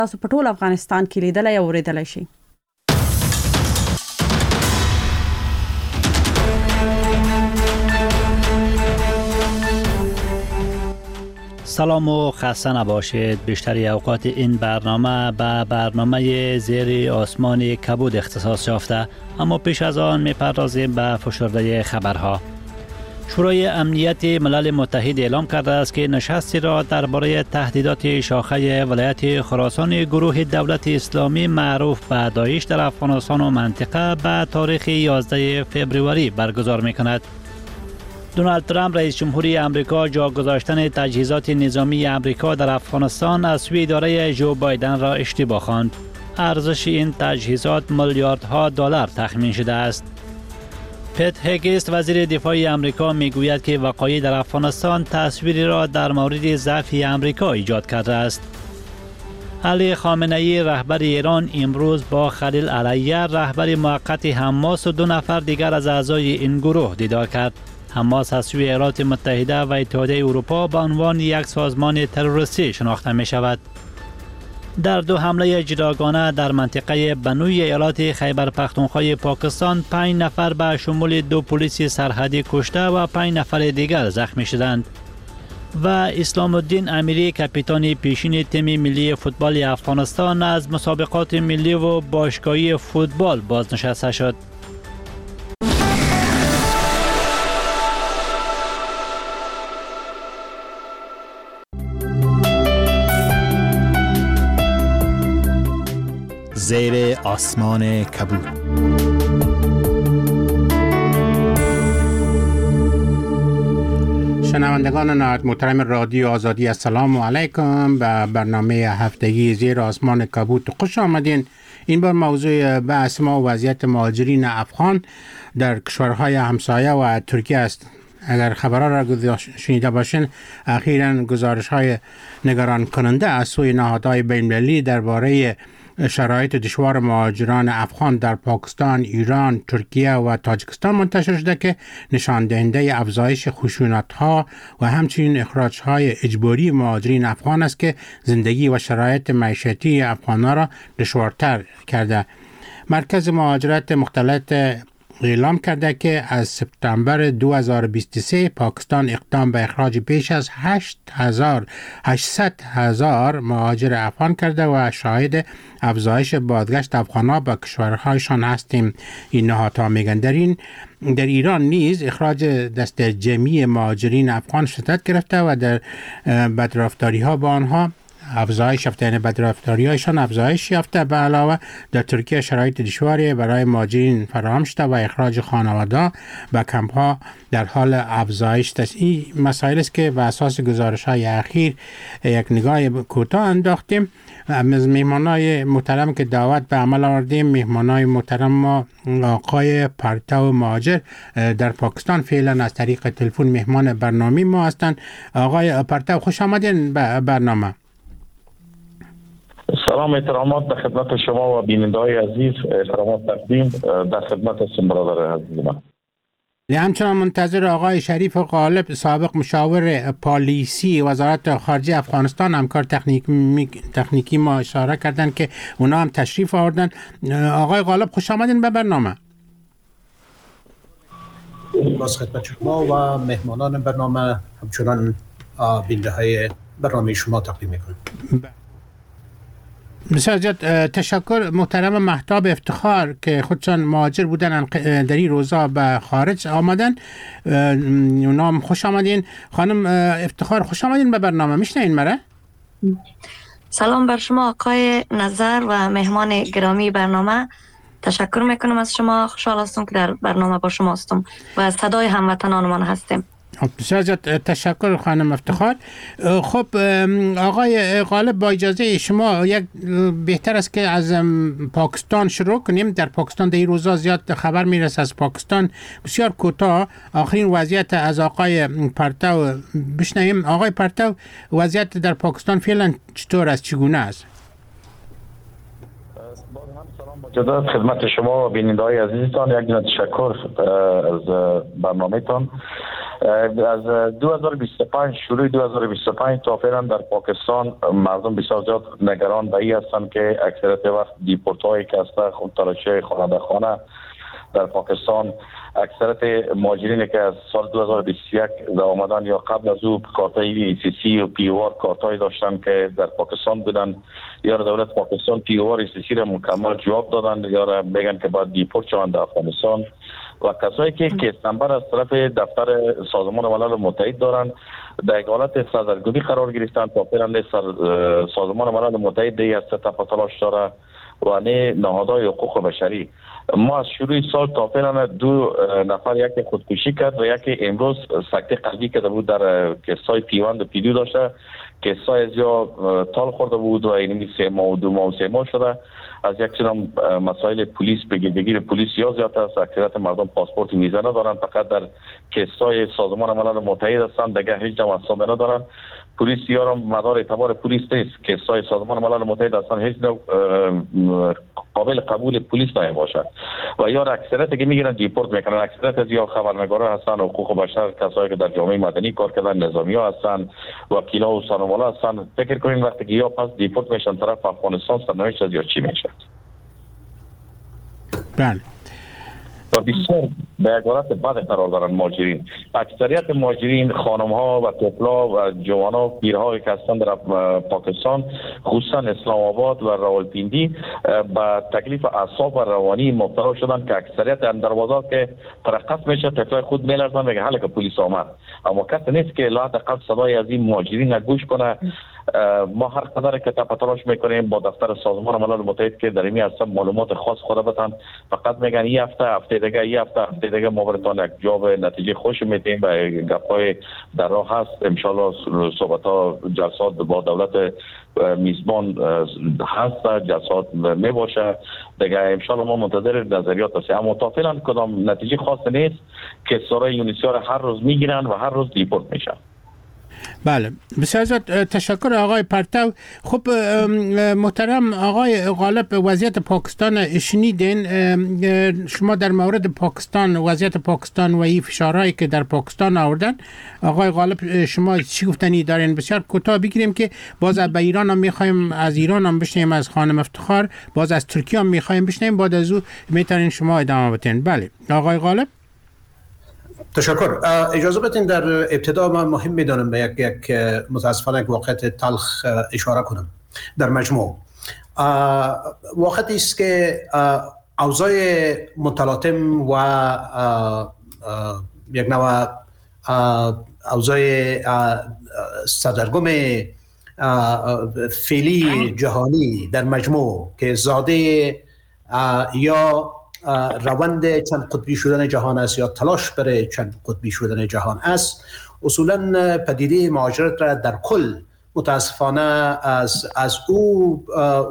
تاسو په ټول افغانستان کې لیدلای او اوریدلای شئ. سلام و خسته نباشید. بیشتری اوقات این برنامه به برنامه زیر آسمان کبود اختصاص یافته، اما پیش از آن میپردازیم به فشرده خبرها. شورای امنیت ملل متحد اعلام کرده است که نشستی را درباره تهدیدات شاخه ولایت خراسان گروه دولت اسلامی معروف به داعش در افغانستان و منطقه به تاریخ 11 فوریه برگزار می‌کند. دونالد ترامپ رئیس جمهوری امریکا جا گذاشتن تجهیزات نظامی امریکا در افغانستان از سوی اداره جو بایدن را اشتباه خواند. ارزش این تجهیزات میلیاردها دلار تخمین شده است. پت هگست وزیر دفاع امریکا میگوید که وقایع در افغانستان تصویری را در مورد ضعف امریکا ایجاد کرده است. علی خامنه‌ای رهبر ایران امروز با خلیل علیه رهبر موقت حماس و 2 نفر دیگر از اعضای این گروه دیدار کرد. حماس از سوی ایالات متحده و اتحادیه اروپا به عنوان یک سازمان تروریستی شناخته می شود. در 2 حمله جداگانه در منطقه بنوی ایالات خیبر پختونخوا پاکستان 5 نفر به شمول 2 پلیس سرحدی کشته و 5 نفر دیگر زخمی شدند. و اسلام الدین امیری کاپیتان پیشین تیم ملی فوتبال افغانستان از مسابقات ملی و باشگاهی فوتبال بازنشسته شد. زیر آسمان کبود. شنوندگان نهایت محترم رادیو آزادی، السلام علیکم. به برنامه هفتگی زیر آسمان کبود خوش آمدین. این بار موضوع بحث ما وضعیت مهاجرین افغان در کشورهای همسایه و ترکیه است. اگر خبرها را شنیده باشین، اخیراً گزارش‌های نگران کننده از سوی نهادهای بین‌المللی درباره شرایط دشوار مهاجران افغان در پاکستان، ایران، ترکیه و تاجیکستان منتشر شده که نشان دهنده افزایش خشونت‌ها و همچنین اخراج‌های اجباری مهاجرین افغان است که زندگی و شرایط معیشتی افغان‌ها را دشوارتر کرده. مرکز مهاجرت مختلط اعلام کرده که از سپتامبر 2023 پاکستان اقدام به اخراج بیش از 800,000 مهاجر افغان کرده و شاهد افزایش بازگشت افغان‌ها به کشورهایشان هستیم. این نهادها میگن در ایران نیز اخراج دست جمعی مهاجرین افغان شدت گرفته و در بدرفتاری‌ها با آنها افزایش یافته، یعنی بدرفتاری‌هایشان افزایش یافته. به علاوه در ترکیه شرایط دشواری برای مهاجرین فراهم شده و اخراج خانواده به کمپ‌ها در حال افزایش است. این مسائل است که بر اساس گزارش‌های اخیر یک نگاه کوتاه انداختیم. از مهمانای محترم که دعوت به عمل آوردیم، مهمانای محترم ما آقای پرتو مهاجر در پاکستان فعلا از طریق تلفن مهمان برنامه ما هستند. آقای پرتو خوش آمدین به برنامه. سلام، احترامات به خدمت شما و بیننده‌های عزیز. احترامات تقدیم در خدمت هستم برادر عزیز من. همچنان منتظر آقای شریف غالب، سابق مشاور پالیسی وزارت خارجه افغانستان، همکار تکنیکی ما اشاره کردن که اونا هم تشریف آوردن. آقای غالب خوش آمدین به برنامه. باز خدمت شما و مهمانان برنامه، همچنان بیننده‌های برنامه شما تقدیم می‌کنم. بسیار زیاد تشکر. محترم مهتاب افتخار که خودشان مهاجر بودن در این روزا به خارج آمدن، اونا خوش آمدین. خانم افتخار خوش آمدین به برنامه. میشنین مرا؟ سلام بر شما آقای نظر و مهمان گرامی برنامه. تشکر میکنم از شما. خوشحال هستم که در برنامه با شما هستم و از صدای هموطنانمان هستیم. بسیار زیاد تشکر خانم افتخار. خب آقای غالب، با اجازه شما یک بهتر است که از پاکستان شروع کنیم. در پاکستان در این روزا زیاد خبر میرسه از پاکستان. بسیار کوتاه آخرین وضعیت از آقای پرتو بشنویم. آقای پرتو، وضعیت در پاکستان فعلا چطور است، چگونه است؟ جداد خدمت شما و بیننده‌های عزیزتان یک تشکر از برنامه‌تان. از 2025 شروع 2025 تا فعلا در پاکستان مردم بسیار زیاد نگران به این هستند که اکثریت وقت دیپورت هایی که هست خود تلاشی خانه به خانه در پاکستان، اکثریت مهاجرینی که از سال 2021 در آمدن یا قبل از او کارتای ECC و پیوار کارتای داشتن که در پاکستان بودن، یا دولت پاکستان پیوار ECC را مکمل جواب دادن یا را میگن که باید دیپورت شوند در افغانستان، و کسایی که کیس نمبر از طرف دفتر سازمان ملل متحد دارن در یک حالت سردرگمی قرار گرفتن تا فعلا سازمان ملل متحد دیگه از تحت تلاش داره و نه نهادهای حقوق بشری. ما از شروع سال تا فعلا 2 نفر یک خودکشی کرد و یکی امروز سکته قلبی کرده بود در کیسای پیوند و پیدو داشته، کیسای از یا تال خورده بود و اینمی 3 ماه و 2 ماه و 3 ماه شده. از یک چنان مسائل پلیس بگیر پلیس یا زیادتر است. اکثریت مردم پاسپورت ویزا ندارن، فقط در کیسای سازمان ملل متحد هستند، دیگه هیچ جا مسئله ندارن. پلیس یارم مدار اعتبار پلیس نیست، کیسای سازمان ملل متحد هستند، هیچ نوع قابل قبول پلیس نباشد و یا اکثریت که میگیرن دیپورت میکنن. اکثریت از یا خبرنگارا هستن، حقوق بشر، کسایی که در جامعه مدنی کار کردن، نظامی‌ها هستن، وکیلا و سانوالا هستن. فکر کنین وقتی که یا پس دیپورت میشن طرف افغانستان، سرنوشت از یا چی میشه؟ بله. و بسیار به یک حالت بد قرار دارن مهاجرین. اکثریت مهاجرین خانم ها و طفلا و جوان ها پیرهایی که هستند در پاکستان، خصوصا اسلام آباد و راولپیندی، با تکلیف اعصاب و روانی مبتلا شدن که اکثریت در بازار که ترقص میشه طفلای خود میلرزن میگه حالا که پلیس آمد، اما کسی نیست که لا حداقل صدای از این مهاجرین گوش کنه. ما هر قدر که تلاش میکنیم با دفتر سازمان ملل متحد که در این هستن معلومات خاص خود بدن، فقط میگن یه هفته دیگه ما براتون یک جواب نتیجه خوش میدیم و گپای در راه هست. ان شاء الله صحبت ها جلسات با دولت میزبان هست، جلسات می باشه دیگه. ان شاء الله ما منتظر نظریات هستیم، اما تا فعلا کدام نتیجه خاصی نیست که سرای یونیسیار هر روز میگیرن و هر روز دیپورت میشن. بله، بسیار زیاد تشکر آقای پرتو. خب محترم آقای غالب، وضعیت پاکستان شنیدین. شما در مورد پاکستان، وضعیت پاکستان و این فشارهایی که در پاکستان آوردن، آقای غالب شما چی گفتنی دارین؟ بسیار کوتاه بگیریم که باز به ایران هم میخوایم، از ایران هم بشنیم، از خانم افتخار، باز از ترکیه هم میخوایم بشنیم، بعد از او میتونین شما ادامه بدین. بله آقای غالب. تشکر. اجازه بدین در ابتدا من مهم میدانم به یک متاسفانه یک واقعیت تلخ اشاره کنم. در مجموع واقعیتی است که اوضاع متلاطم و یک نوع اوضاع سردرگم فعلی جهانی در مجموع که زاده یا روند چند قطبی شدن جهان است یا تلاش برای چند قطبی شدن جهان است، اصولا پدیده مهاجرت را در کل متاسفانه از او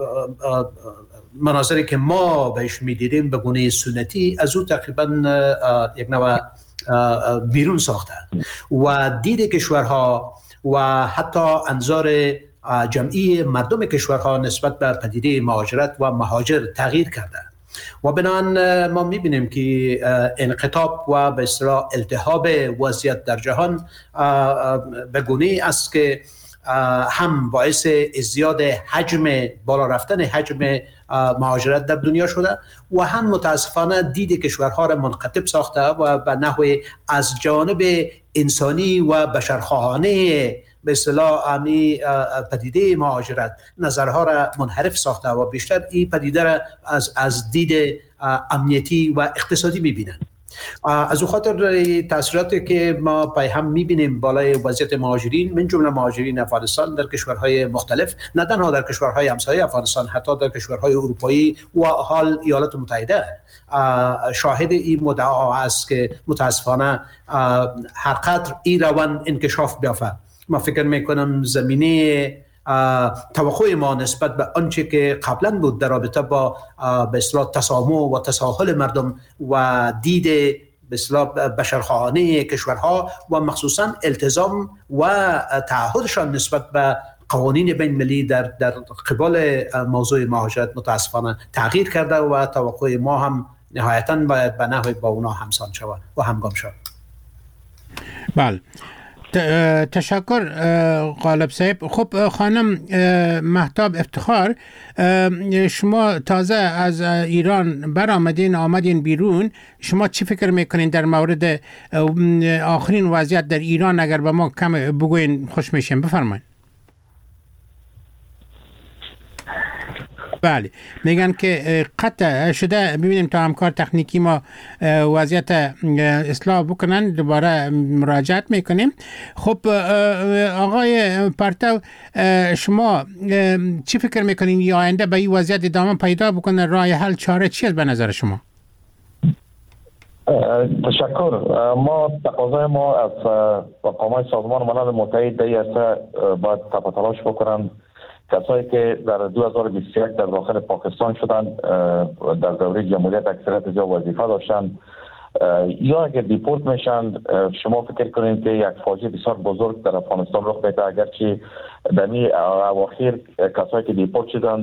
مناظری که ما بهش میدیدیم به گونه سنتی از او تقریبا یک نوع بیرون ساخته و دید کشورها و حتی انظار جمعی مردم کشورها نسبت به پدیده مهاجرت و مهاجر تغییر کرده و بنابراین ما میبینیم که انقطاع و به اصطلاح التهاب وضعیت در جهان به گونه‌ای است که هم باعث ازدیاد حجم، بالا رفتن حجم مهاجرت در دنیا شده و هم متاسفانه دید کشورها را منقطب ساخته و به نحو از جانب انسانی و بشرخواهانه به اصطلاح امی پدیده مهاجرت نظرها را منحرف ساخته و بیشتر این پدیده را از دید امنیتی و اقتصادی میبینند. از او خاطر تاثیراتی که ما پای هم میبینیم بالای وضعیت مهاجرین، من جمله مهاجرین افغانستان در کشورهای مختلف، نه تنها در کشورهای همسایه افغانستان، حتی در کشورهای اروپایی و حال ایالات متحده شاهد این مدعا است که متاسفانه هر قدر این روند انکشاف بیافته، ما فکر میکنم زمینه توقع ما نسبت به آنچه که قبلا بود در رابطه با به اصطلاح تسامح و تساهل مردم و دید به اصطلاح بشرخواهانه کشورها و مخصوصا التزام و تعهدشان نسبت به قوانین بین المللی در قبال موضوع مهاجرت متاسفانه تغییر کرده و توقع ما هم نهایتاً باید به نحوی با اونا همسان شود و همگام شود. بله تشکر غالب صاحب. خب خانم مهتاب افتخار، شما تازه از ایران آمدین بیرون، شما چی فکر میکنین در مورد آخرین وضعیت در ایران؟ اگر به ما کم بگوین خوش میشیم. بفرمایید. بله، میگن که قطع شده. ببینیم تا همکار تکنیکی ما وضعیت اصلاح بکنن، دوباره مراجعت میکنیم. خب آقای پرتو، شما چی فکر میکنین یا آینده به این وضعیت ادامه پیدا بکنه؟ راه حل چاره چی است به نظر شما؟ تشکر. ما تقاضای ما از مقامات سازمان ملل متحد در باید تف تلاش بکنند کسایی که در 2021 در داخل پاکستان شدند، در دوره جمهوریت اکثریت جا وظیفه داشتند یا اگر دیپورت میشن، شما فکر کنید که یک فاجعه بسیار بزرگ در افغانستان رخ بده. اگرچه دمی اواخر کسایی که دیپورت شدند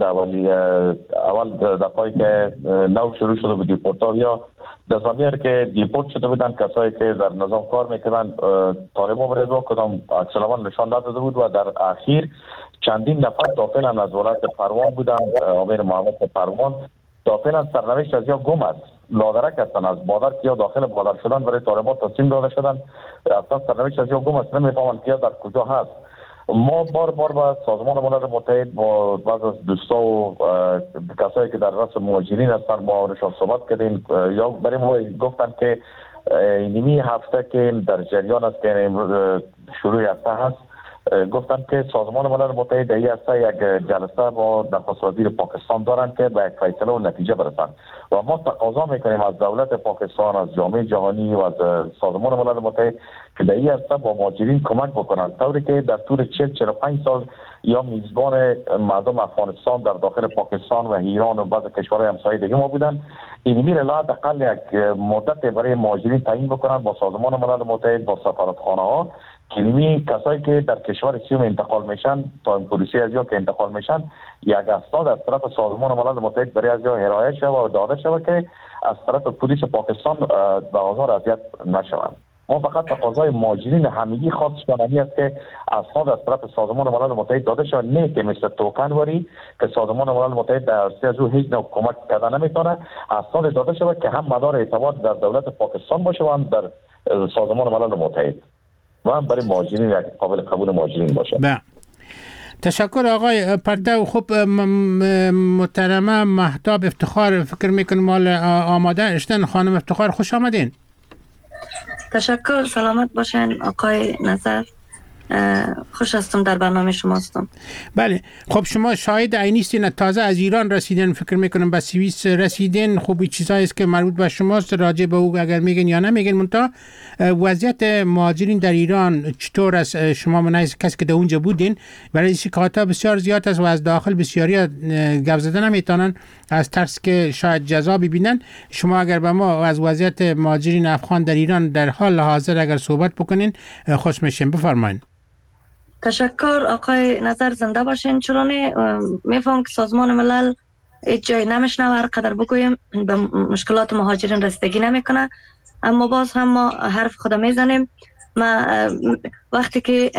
اول دفعه که نو شروع شده بود دیپورت ها، یا در زمینه که دیپورت شده بودند کسایی که در نظام کار میکردند، طالبان برای کدام عکس‌العمل نشان نداده بود و در اخیر چندین نفر داخل از ولایت پروان بودند، امیر محمد پروان داخل سرنوشت از یا گم است، لادرک هستند از بادر که یا داخل بادر شدن برای طالبان تصمیم داده شدن، اصلا سرنوشت از یا گم است، نمیفهمند که در کجا هست. ما بار با سازمان ملل متحد با بعض از دوستا و کسایی که در رأس مهاجرین هستند با نشان صحبت کردیم، یا برای ما گفتن که نیمی هفته که در جریان است که شروع هفته هست، گفتن که سازمان ملل متحد این هسته یک جلسه با نخست وزیر پاکستان دارند که به یک فیصله و نتیجه برسند و ما تقاضا میکنیم از دولت پاکستان، از جامعه جهانی و از سازمان ملل متحد که در این هسته با مهاجرین کمک بکنند، طوری که در طول 40-45 سال یا میزبان مردم افغانستان در داخل پاکستان و ایران و بعض کشورهای همسایه دیگه ما بودن، این میره حداقل یک مدت برای مهاجرین تعیین بکنند با سازمان ملل متحد، با سفارتخانه ها، که کسایی که در کشور سیوم انتقال میشن تا پلیسی از یا که انتقال میشن یک اسناد از طرف سازمان ملل متحد برای از یا ارائه شود و داده شود که از طرف پلیس پاکستان به آزار اذیت نشوند. ما فقط تقاضای مهاجرین همگی خواستشان این است که اسناد از طرف سازمان ملل متحد داده شود، نه که مثل توکنوری که سازمان ملل متحد در عرصه از او هیچ نوع کمک کردن نمیتونه، اسناد داده شود که هم مدار اعتماد در دولت پاکستان باشه و هم در سازمان ملل متحد و هم برای مهاجرین یک قابل قبول مهاجرین باشه. تشکر آقای پرتو. خب محترمه مهتاب افتخار، فکر میکنم مال آماده اشتن. خانم افتخار خوش آمدین. تشکر، سلامت باشین آقای نظر. خوش هستم در برنامه شما هستم. بله، خب شما شاهد عینی هستین، تازه از ایران رسیدین، فکر میکنم به سوئیس رسیدین. خب این چیزایی است که مربوط به شماست، راجع به او اگر میگن یا نمیگن. منتها وضعیت مهاجرین در ایران چطور است؟ شما منایز کسی که در اونجا بودین، برای شکایت‌ها بسیار زیاد است و از داخل بسیاری گپ زدن نمیتونن از ترس که شاید جزا ببینن. شما اگر به ما از وضعیت مهاجرین افغان در ایران در حال حاضر اگر صحبت بکنین خوش میشیم. بفرمایید. تشکر آقای نظر، زنده باشین. چرانه میفهم که سازمان ملل هیچ جای نمیشنه و هر قدر بگویم به مشکلات مهاجرین رسیدگی نمیکنه، اما باز هم ما حرف خود میزنیم. ما وقتی که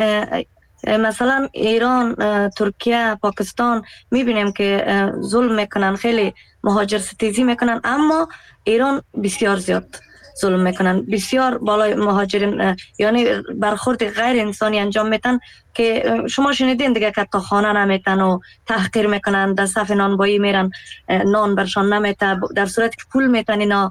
مثلا ایران، ترکیه، پاکستان میبینیم که ظلم میکنن، خیلی مهاجر ستیزی میکنن، اما ایران بسیار زیاد ظلم میکنن، بسیار بالای مهاجرین، یعنی برخورد غیر انسانی انجام میتن که شما شنیدین دیگه که تا خانه نمیتن و تحقیر میکنن، در صف نانبایی میرن، نان برشان نمیته، در صورتی که پول میتن اینا،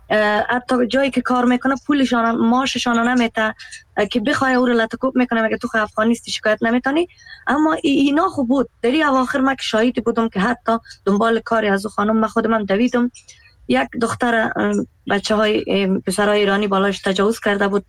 حتی جایی که کار میکنه پولشان معاششان نمیته که بخوای او رو لطکوب میکنه، مگه تو افغانیستی شکایت نمیتونی. اما اینا خوب بود. در این اواخر ما که شاهد بودم که حتی دنبال کاری از خانم ما خودم دویدم، یک دختر بچه های پسرهای ایرانی بالاش تجاوز کرده بود،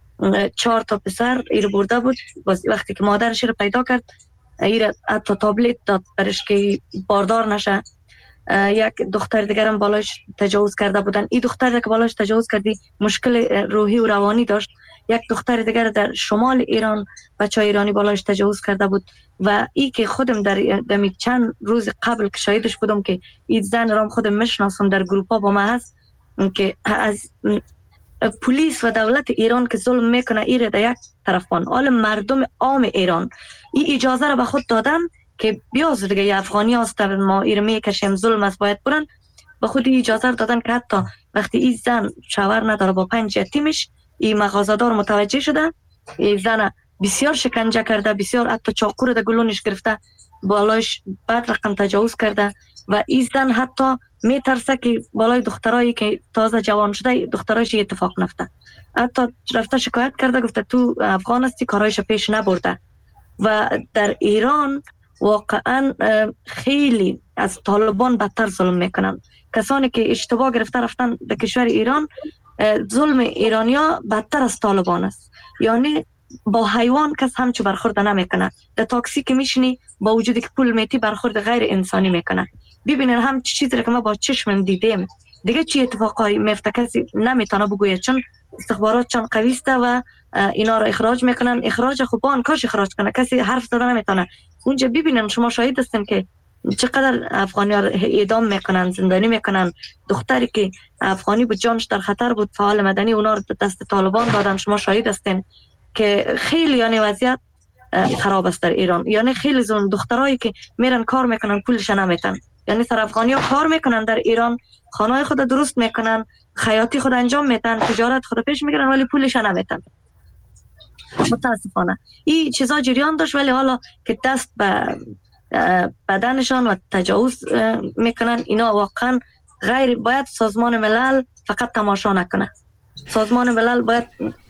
4 تا پسر ایر برده بود. وقتی که مادرش رو پیدا کرد، ایر حتی تابلت داد برش که باردار نشه. یک دختر دیگر هم بالاش تجاوز کرده بودن. این دختر که بالاش تجاوز کردی مشکل روحی و روانی داشت. یک دختر دیگر در شمال ایران بچه ایرانی بالاش تجاوز کرده بود و ای که خودم در چند روز قبل که شاهدش بودم که این زن رام خودم میشناسم، در گروپا با ما هست، که از پلیس و دولت ایران که ظلم میکنه ایره در یک طرفان، حال مردم عام ایران این اجازه را به خود دادن که بیاز دیگه افغانی هست ما ایره میکشیم ظلم است باید برن، به خود اجازه را دادن که حتی وقتی این زن شوهر نداره با 5 یتیمش، این مغازه‌دار متوجه شده، این زن بسیار شکنجه کرده، بسیار حتی چاقو رو در گلونش گرفته، بالایش بعد رقم تجاوز کرده و این زن حتی میترسه که بالای دخترایی که تازه جوان شده دخترایش اتفاق نفته، حتی رفته شکایت کرده، گفته تو افغان هستی کارایش پیش نبرده. و در ایران واقعا خیلی از طالبان بدتر ظلم میکنن. کسانی که اشتباه گرفته رفتن در کشور ایران، ظلم ایرانیا بدتر از طالبان است. یعنی با حیوان کس همچو برخورد نمیکنه، در تاکسی که میشینی با وجودی که پول میتی برخورد غیر انسانی میکنه. ببینین هم چیزی که ما با چشمم دیدیم دیگه چی اتفاقایی میفته کسی نمیتونه بگوید، چون استخبارات چون قوی است و اینا را اخراج میکنن. اخراج خوبان کاش اخراج کنه، کسی حرف زدن نمیتونه. اونجا ببینن شما شاهد هستین که چقدر افغانی ها اعدام میکنن، زندانی میکنن. دختری که افغانی بود جانش در خطر بود، فعال مدنی، اونا رو دست طالبان دادن. شما شاهد هستین که خیلی یعنی وضعیت خراب است در ایران. یعنی خیلی زن دخترایی که میرن کار میکنن پولش نمیتن. یعنی سر افغانی ها کار میکنن در ایران، خانه خود درست میکنن، خیاطی خود انجام میدن، تجارت خود پیش میگیرن ولی پولش نمیتن. متاسفانه این چیزا جریان داشت، ولی حالا که دست به بدنشان و تجاوز میکنن، اینا واقعا غیر باید سازمان ملل فقط تماشا نکنه. سازمان ملل باید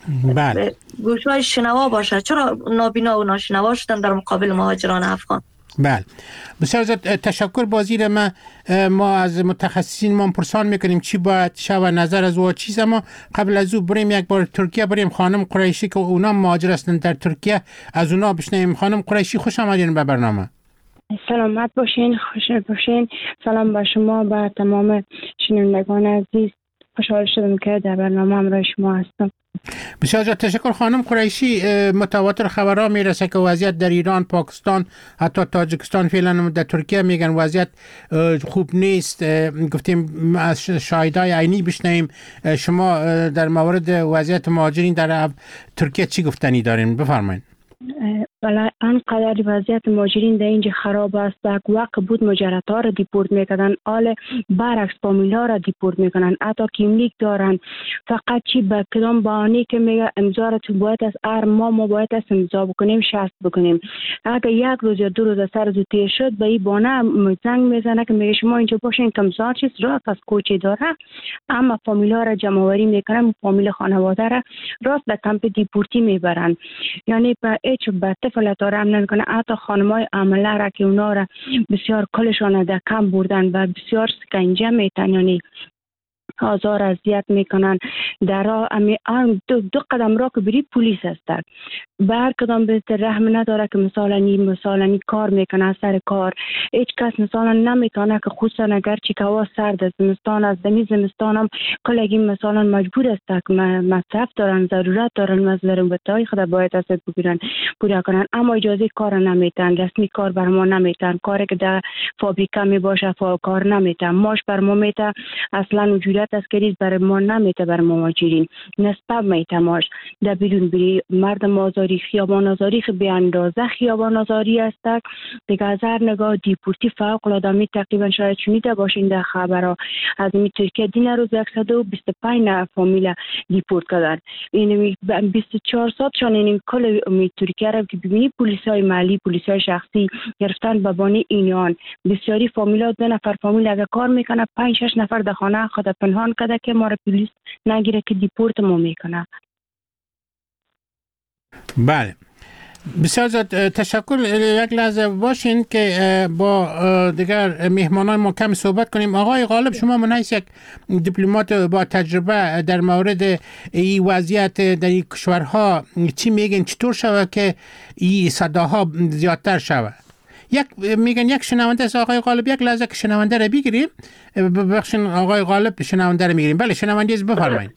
گوشهای شنوا باشه. چرا نابینا و ناشنوا شدن در مقابل مهاجران افغان؟ بله بسیار زیاد تشکر. بازیر ما از متخصصین ما پرسان میکنیم چی باید شود نظر از او چیز، اما قبل از او بریم یک بار ترکیه بریم. خانم قریشی که اونا مهاجر هستند در ترکیه، از اونا بشنویم. خانم قریشی خوش آمدین به برنامه. سلامت باشین، خوش باشین. سلام با شما، با تمام شنوندگان عزیز. خوشحال شدم که در برنامه همراه شما هستم. بسیار تشکر. خانم قریشی، متواتر خبرها میرسه که وضعیت در ایران، پاکستان، حتی تاجیکستان، فعلا در ترکیه میگن وضعیت خوب نیست. گفتیم از شاهدای عینی بشنویم. شما در مورد وضعیت مهاجرین در ترکیه چی گفتنی دارین؟ بفرمایید. بله، انقدر وضعیت مهاجرین در اینجا خراب است. یک وقت بود مهاجرت ها را دیپورت میکردن، حال برعکس فامیلا را دیپورت میکنن، حتی کیملیک دارن. فقط چی به کدام بهانه که میگه امضا را تو باید از هر ما باید از امضا بکنیم، شرط بکنیم. اگر یک روز یا 2 روز از سر زودتر شد به این بهانه زنگ میزنه که میگه شما اینجا باشین که امضا چیز راست از کوچه داره، اما فامیلا را جمع آوری میکنن، فامیل خانواده را راست به کمپ دیپورتی میبرن. یعنی به هیچ طفلت را هم نمیکنه. حتی خانمای عامله را که اونا را بسیار کلشان در کم بردن و بسیار سکنجه میتن، یعنی آزار اذیت میکنن. در راه دو قدم را که بری پلیس هست. بر کدام به رحم نداره که مثلا کار میکنه سر کار. هیچ کس مثلا نمیتونه که خصوصا اگر چی که هوا سرد است، زمستان است، دمی زمستان هم کلگی مثلا مجبور است که مصرف دارن، ضرورت دارن، مزرعتای خود باید از بگیرن پورا کنن، اما اجازه کار نمیتن. رسمی کار بر ما نمیتن. کاری که در فابریکه می باشه کار نمیتن. ماش بر ما میته، اصلا وجودت اسکری بر ما نمیته. بر مهاجرین نسبت میته ماش در بیرون بری. مردم آزاری، خیابان آزاری به اندازه خیابان آزاری است دیگه. از هر نگاه دیپورتی فوق العاده می تقریبا شاید شنیده باشین در خبرها از می ترکیه دین روز 125 فامیل دیپورت کردن. این 24 ساعت شان این کل می ترکیه را که ببینی پلیسای محلی، پلیسای شخصی گرفتن به بانی اینان. بسیاری فامیلا 2 نفر فامیل اگه کار میکنه 5-6 نفر در خانه خود پنهان کرده که ما را پلیس نگیره که دیپورت ما میکنه. بله بسیار زیاد تشکر. یک لحظه باشین که با دیگر مهمانان ما کم صحبت کنیم. آقای غالب، شما من حیث یک دیپلمات با تجربه در مورد این وضعیت در این کشورها چی میگن؟ چطور شود که این صداها زیادتر شود؟ میگن یک شنونده است. آقای غالب یک لحظه که شنونده را بگیریم. ببخشید آقای غالب، شنونده را میگیریم. بله شنونده است، بفرمایید.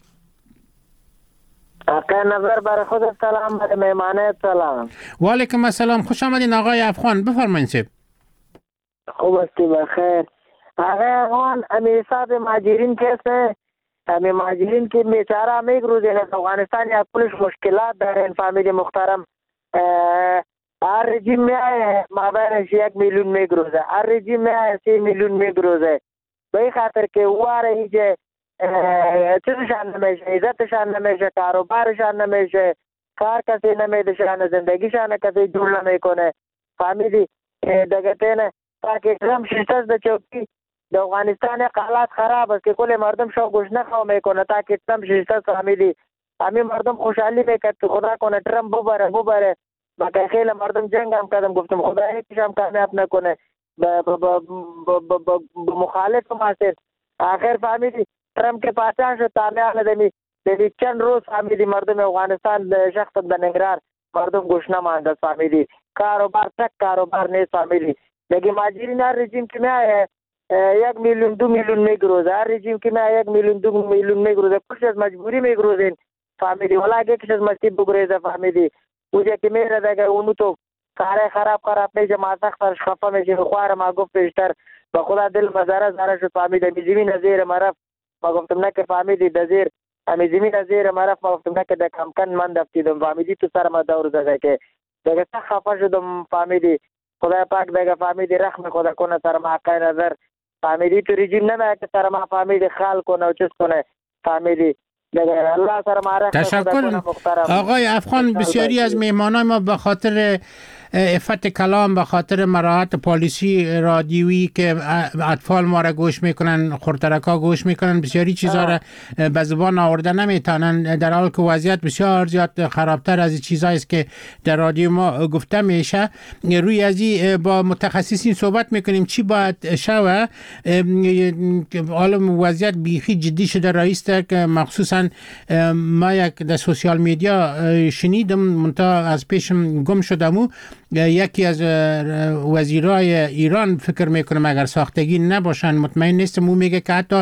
آقای نظر برای خود سلام، برای مهمانه سلام. و علیکم السلام، خوش آمدین آقای افغان، بفرمایید سید. خوب استی بخیر. آقای افغان، امیرصاحب مهاجرین کیسه همین مهاجرین که بیچاره میگروزن از افغانستان یا کلش مشکلات دارن فامیلی محترم. هر رژیم میایه مابینش 1 میلیون میگروزه، هر رژیم میایه 3 میلیون میگروزه. به این خاطر که واره ایجه چیزشان نمیشه، عزتشان نمیشه، کاروبارشان نمیشه، کار کسی نمیدشان، زندگیشان کسی جور نمیکنه. فامیلی دیگه تینه تاکه اکرام شیستاز ده چوکی در افغانستان حالات خراب است که کل مردم شو گوش نخواه میکنه تاکه اکرام شیستاز. فامیلی همین مردم خوشحالی میکرد که خدا کنه ترامپ ببره باقی خیلی مردم جنگ هم کردم، گفتم خدا یکیش هم کامیاب نکنه مخالف هم هستید. آخر فامیلی ترامپ که پاچان شد تامیان دمی چند روز فامیلی مردم افغانستان شخص بنگرار مردم گوش نماند. فامیلی کاروبار تک کاروبار نیست. فامیلی دیگه مهاجرین هر رژیم که میایه 1 میلیون 2 میلیون میگروزه، هر رژیم که میایه 1 میلیون 2 میلیون میگروزه. کلش از مجبوری میگروزین فامیلی، ولی اگه کش از مستی بگریزه فامیلی اوجه که میره دیگه اونو تو کاره خراب میشه، ما سختش خفه میشه. خوار ما گفت پیشتر به خدا دل مزاره شد فامیلی. زمین زیر مرف ما گفتم نه که فامیلی دزیر امی زمین زیر مرف ما گفتم نه که د کمکن من دفتیدم فامیلی تو سر ما دور زده که دیگه خفه شدم فامیلی. خدا پاک دیگه فامیلی رحم خدا کنه سر ما حق نظر فامیلی. تو رژیم نمیاد که سر ما فامیلی خال کنه و چیز کنه فامیلی. الله سر ما رحم تشکر آقای افغان. بسیاری از مهمانان ما به خاطر افت کلام، به خاطر مراعات پالیسی رادیویی که اطفال ما را گوش میکنن، خورترکا گوش میکنن، بسیاری چیزا را به زبان آورده نمیتونن، در حالی که وضعیت بسیار زیاد خرابتر از چیزایی است که در رادیو ما گفته میشه. روی ازی با متخصصین صحبت میکنیم چی باید شوه. حالا وضعیت بیخی جدی شده رئیس که مخصوصا ما یک در سوشیال میدیا شنیدم منتها از پیشم گم شدم. یکی از وزیرای ایران فکر میکنم اگر ساختگی نباشن مطمئن نیستم، او میگه که حتی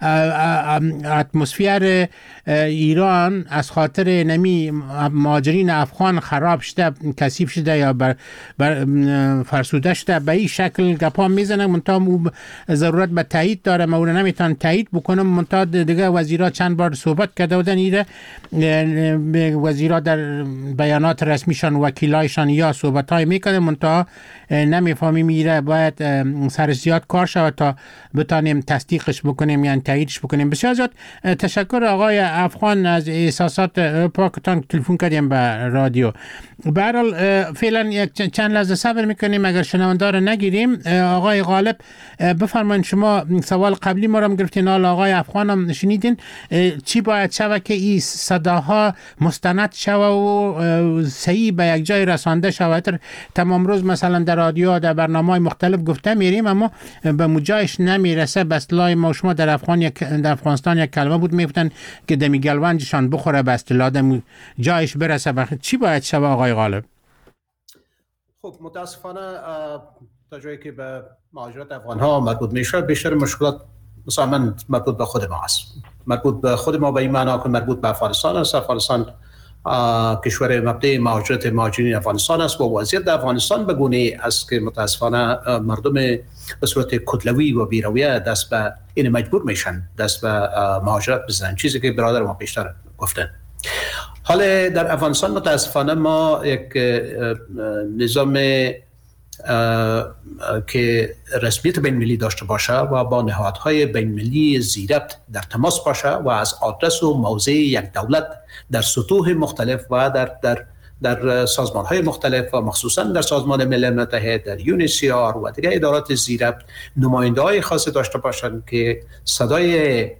اتمسفر ایران از خاطر نمی مهاجرین افغان خراب شده، کثیف شده یا فرسوده شده. به این شکل گپا میزنه منتها او ضرورت به تایید داره، ما اون نمیتونن تایید بکنم. منتها دیگه وزیرا چند بار صحبت کرده بودن ایره، وزیرا در بیانات رسمیشان وکیلایشان یا صحبت های میکنه منتها نمیفهمیم میره. باید سر زیاد کار شود تا بتانیم تصدیقش بکنیم یعنی تاییدش بکنیم. بسیار زیاد تشکر آقای افغان از احساسات پاکتان تلفن کردیم به رادیو. به هر حال فعلا چند لحظه صبر میکنیم اگر شنونده رو نگیریم. آقای غالب بفرمایید، شما سوال قبلی ما رو گرفتین، حالا آقای افغان هم شنیدین. چی باید شود که این صداها مستند شود و صحیح به یک جای رسانده شود؟ تمام روز مثلا در رادیو در برنامه‌های مختلف گفته میریم اما به مجایش نمیرسه. به اصطلاح ما شما در افغانستان یک کلمه بود میگفتن که دمی گلوانجشان بخوره، به اصطلاح جایش برسه. چی باید شود آقای غالب؟ خب متاسفانه تا جایی که به مهاجرت افغان‌ها مربوط میشه بیشتر مشکلات مثلا مربوط به خود ما است. مربوط به خود ما به این معنا که مربوط به افغانستان است. افغانستان کشور مبدأ مهاجرت مهاجرین افغانستان است و وضعیت در افغانستان به گونه‌ای است که متاسفانه مردم به صورت کتلوی و بی‌رویه دست به این مجبور میشن دست به مهاجرت بزنن، چیزی که برادر ما پیشتر گفتن. حالا در افغانستان متاسفانه ما یک نظام که رسمیت بین‌المللی داشته باشه و با نهادهای بین‌المللی زیربط در تماس باشه و از آدرس و موضع یک دولت در سطوح مختلف و در سازمان‌های مختلف و مخصوصا در سازمان ملل متحد، در یونیسیار و دیگر ادارات زیربط نماینده‌های خاصی داشته باشند که صدای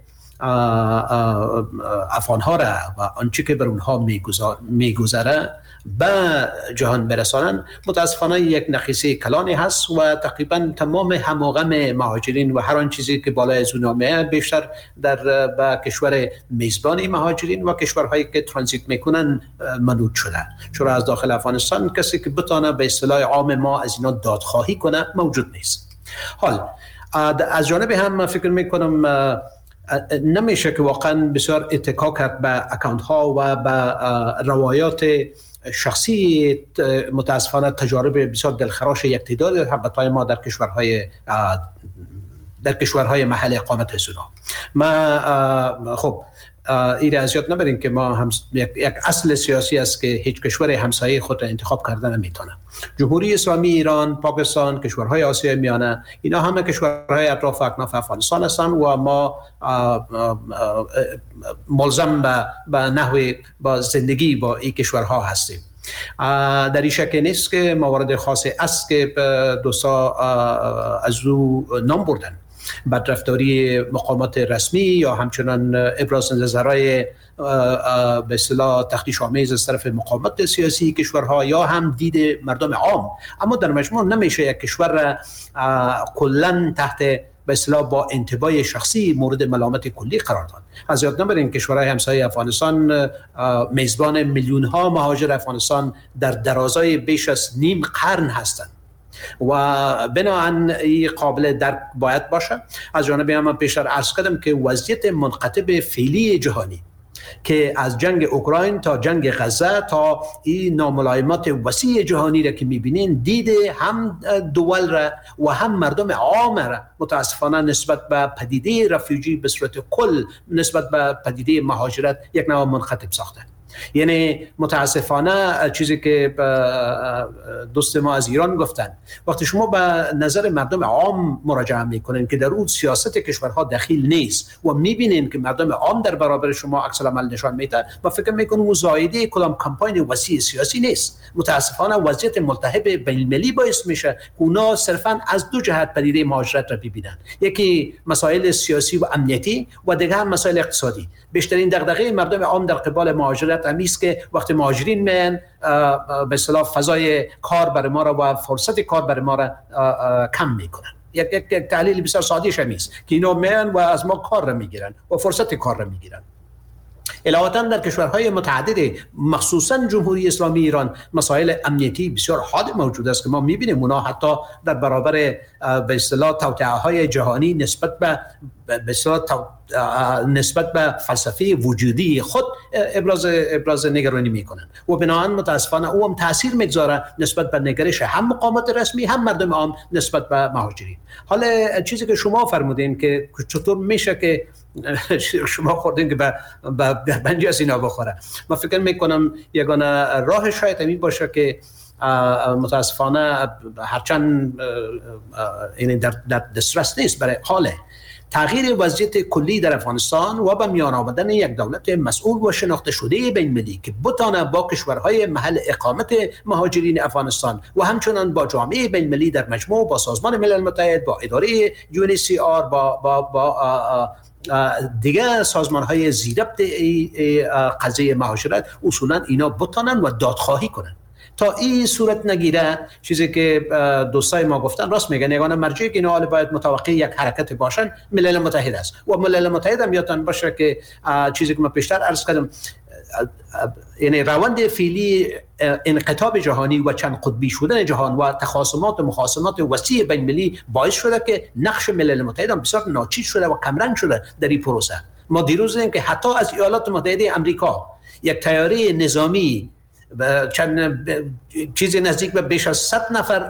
افغان‌ها را و آنچه که بر اونها میگذره به جهان برسانن. متاسفانه یک نقیصه کلانی هست و تقریبا تمام هماغم مهاجرین و هر آن چیزی که بالای از اونها بیشتر به کشور میزبان مهاجرین و کشورهایی که ترانزیت میکنن منوط شده. چرا از داخل افغانستان کسی که بتونه به اصطلاح عام ما از اینا دادخواهی کنه موجود نیست. حال از جانب هم من فکر میکنم نمیشه که واقعا بسیار اتکا کرد به اکانت ها و به روایات شخصی. متاسفانه تجارب بسیار دلخراش یک تعداد هموطنان ما در کشورهای در کشورهای محل اقامت سونا. ما خب این اذیت نبرین که ما هم یک اصل سیاسی است که هیچ کشور همسایه خود را انتخاب کردن نمیتونه. جمهوری اسلامی ایران، پاکستان، کشورهای آسیای میانه، اینا همه کشورهای اطراف اکناف افغانستان هستند و ما ملزم به نحو با زندگی با این کشورها هستیم. در این شک نیست که موارد خاصی است که دوستا از او نام بردن، بدرفتاری مقامات رسمی یا همچنان ابراز نظرهای به اصطلاح تخطیش آمیز از طرف مقامات سیاسی کشورها یا هم دید مردم عام. اما در مجموع نمیشه یک کشور را کلا تحت به اصطلاح با انتباه شخصی مورد ملامت کلی قرار داد. از یاد نبرین کشورهای همسایه افغانستان میزبان میلیون ها مهاجر افغانستان در درازای بیش از نیم قرن هستند و بنابراین این قابل درک باید باشه. از جانب من پیشتر عرض کردم که وضعیت منقطب فعلی جهانی که از جنگ اوکراین تا جنگ غزه تا این ناملایمات وسیع جهانی را که میبینین، دیده هم دول را و هم مردم عام را متاسفانه نسبت به پدیده رفیوجی به صورت کل، نسبت به پدیده مهاجرت یک نوع منقطب ساخته. یعنی متاسفانه چیزی که دوست ما از ایران گفتن، وقتی شما به نظر مردم عام مراجعه میکنین که در اون سیاست کشورها دخیل نیست و میبینین که مردم عام در برابر شما عکس العمل نشان میده، و فکر میکنم مزایده کدام کمپاین وسیع سیاسی نیست. متاسفانه وضعیت ملتهب بین‌المللی باعث میشه که اونا صرفا از دو جهت پدیده مهاجرت را ببینن، یکی مسائل سیاسی و امنیتی و دیگه هم مسائل اقتصادی. بیشترین دغدغه مردم عام در قبال مهاجرت است که وقتی مهاجرین میان به اصطلاح فضای کار برای ما را و فرصت کار برای ما را کم میکنن. یک تحلیل بسیار ساده شمیست که اینا میان و از ما کار را میگیرن و فرصت کار را میگیرن. علاوه در کشورهای متعدد مخصوصا جمهوری اسلامی ایران مسائل امنیتی بسیار حاد موجود است که ما میبینیم اونا حتی در برابر به اصطلاح توطئه‌های جهانی نسبت به فلسفه وجودی خود ابراز نگرانی میکنن و بنابراین متاسفانه او هم تاثیر میگذاره نسبت به نگرش هم مقامات رسمی هم مردم عام نسبت به مهاجرین. حالا چیزی که شما فرمودین که چطور میشه که شما خوردین که به بنجی از اینا بخوره، من فکر میکنم یگانه راه شاید همین باشه که متاسفانه هرچند این در دسترس نیست برای حال تغییر وضعیت کلی در افغانستان و به میان آمدن یک دولت مسئول و شناخته شده بین‌المللی که بتونه با کشورهای محل اقامت مهاجرین افغانستان و همچنان با جامعه بین‌المللی در مجموع، با سازمان ملل متحد، با اداره UNHCR، با دیگه سازمان‌های زیربط قضیه مهاجرت اصولاً اینا بتونن و دادخواهی کنن. تا این صورت نگیره، چیزی که دوستای ما گفتن راست میگن، یگانه مرجعی که اینا باید متوقع یک حرکت باشن ملل متحد است و ملل متحد هم یادتان باشه که چیزی که من پیشتر عرض کردم، یعنی روند فعلی انقطاب جهانی و چند قطبی شدن جهان و تخاصمات و مخاصمات وسیع بین‌المللی باعث شده که نقش ملل متحد هم بسیار ناچیز شده و کمرنگ شده در این پروسه. ما دیروز دیدیم که حتی از ایالات متحده آمریکا یک طیاره نظامی چند چیزی نزدیک به بیش از 100 نفر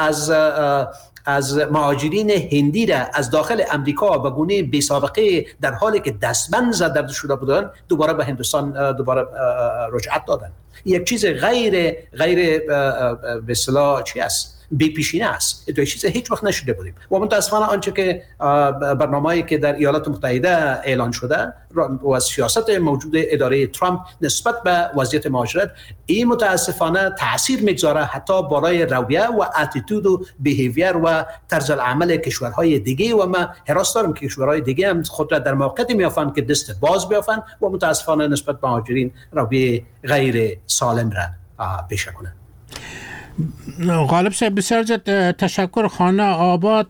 از مهاجرین هندی را از داخل امریکا به گونه بی سابقه در حالی که دستبند زده شده بودند دوباره به هندوستان دوباره رجعت دادن. یک چیز غیر به اصطلاح چی است؟ بی پیشینه است. دو چیز هیچ وقت نشده بودیم و متاسفانه آنچه که برنامه‌ای که در ایالات متحده اعلان شده و از سیاست موجود اداره ترامپ نسبت به وضعیت مهاجرت، این متاسفانه تاثیر میگذاره حتی بالای رویه و اتیتود و بیهیویر و طرز العمل کشورهای دیگه و ما حراس دارم که کشورهای دیگه هم خود را در موقعیتی میافن که دست باز بیافن و متاسفانه نسبت به مهاجرین رویه غیر سالم را پیشه کنند. غالب صاحب بسیار زیاد تشکر. خانه آباد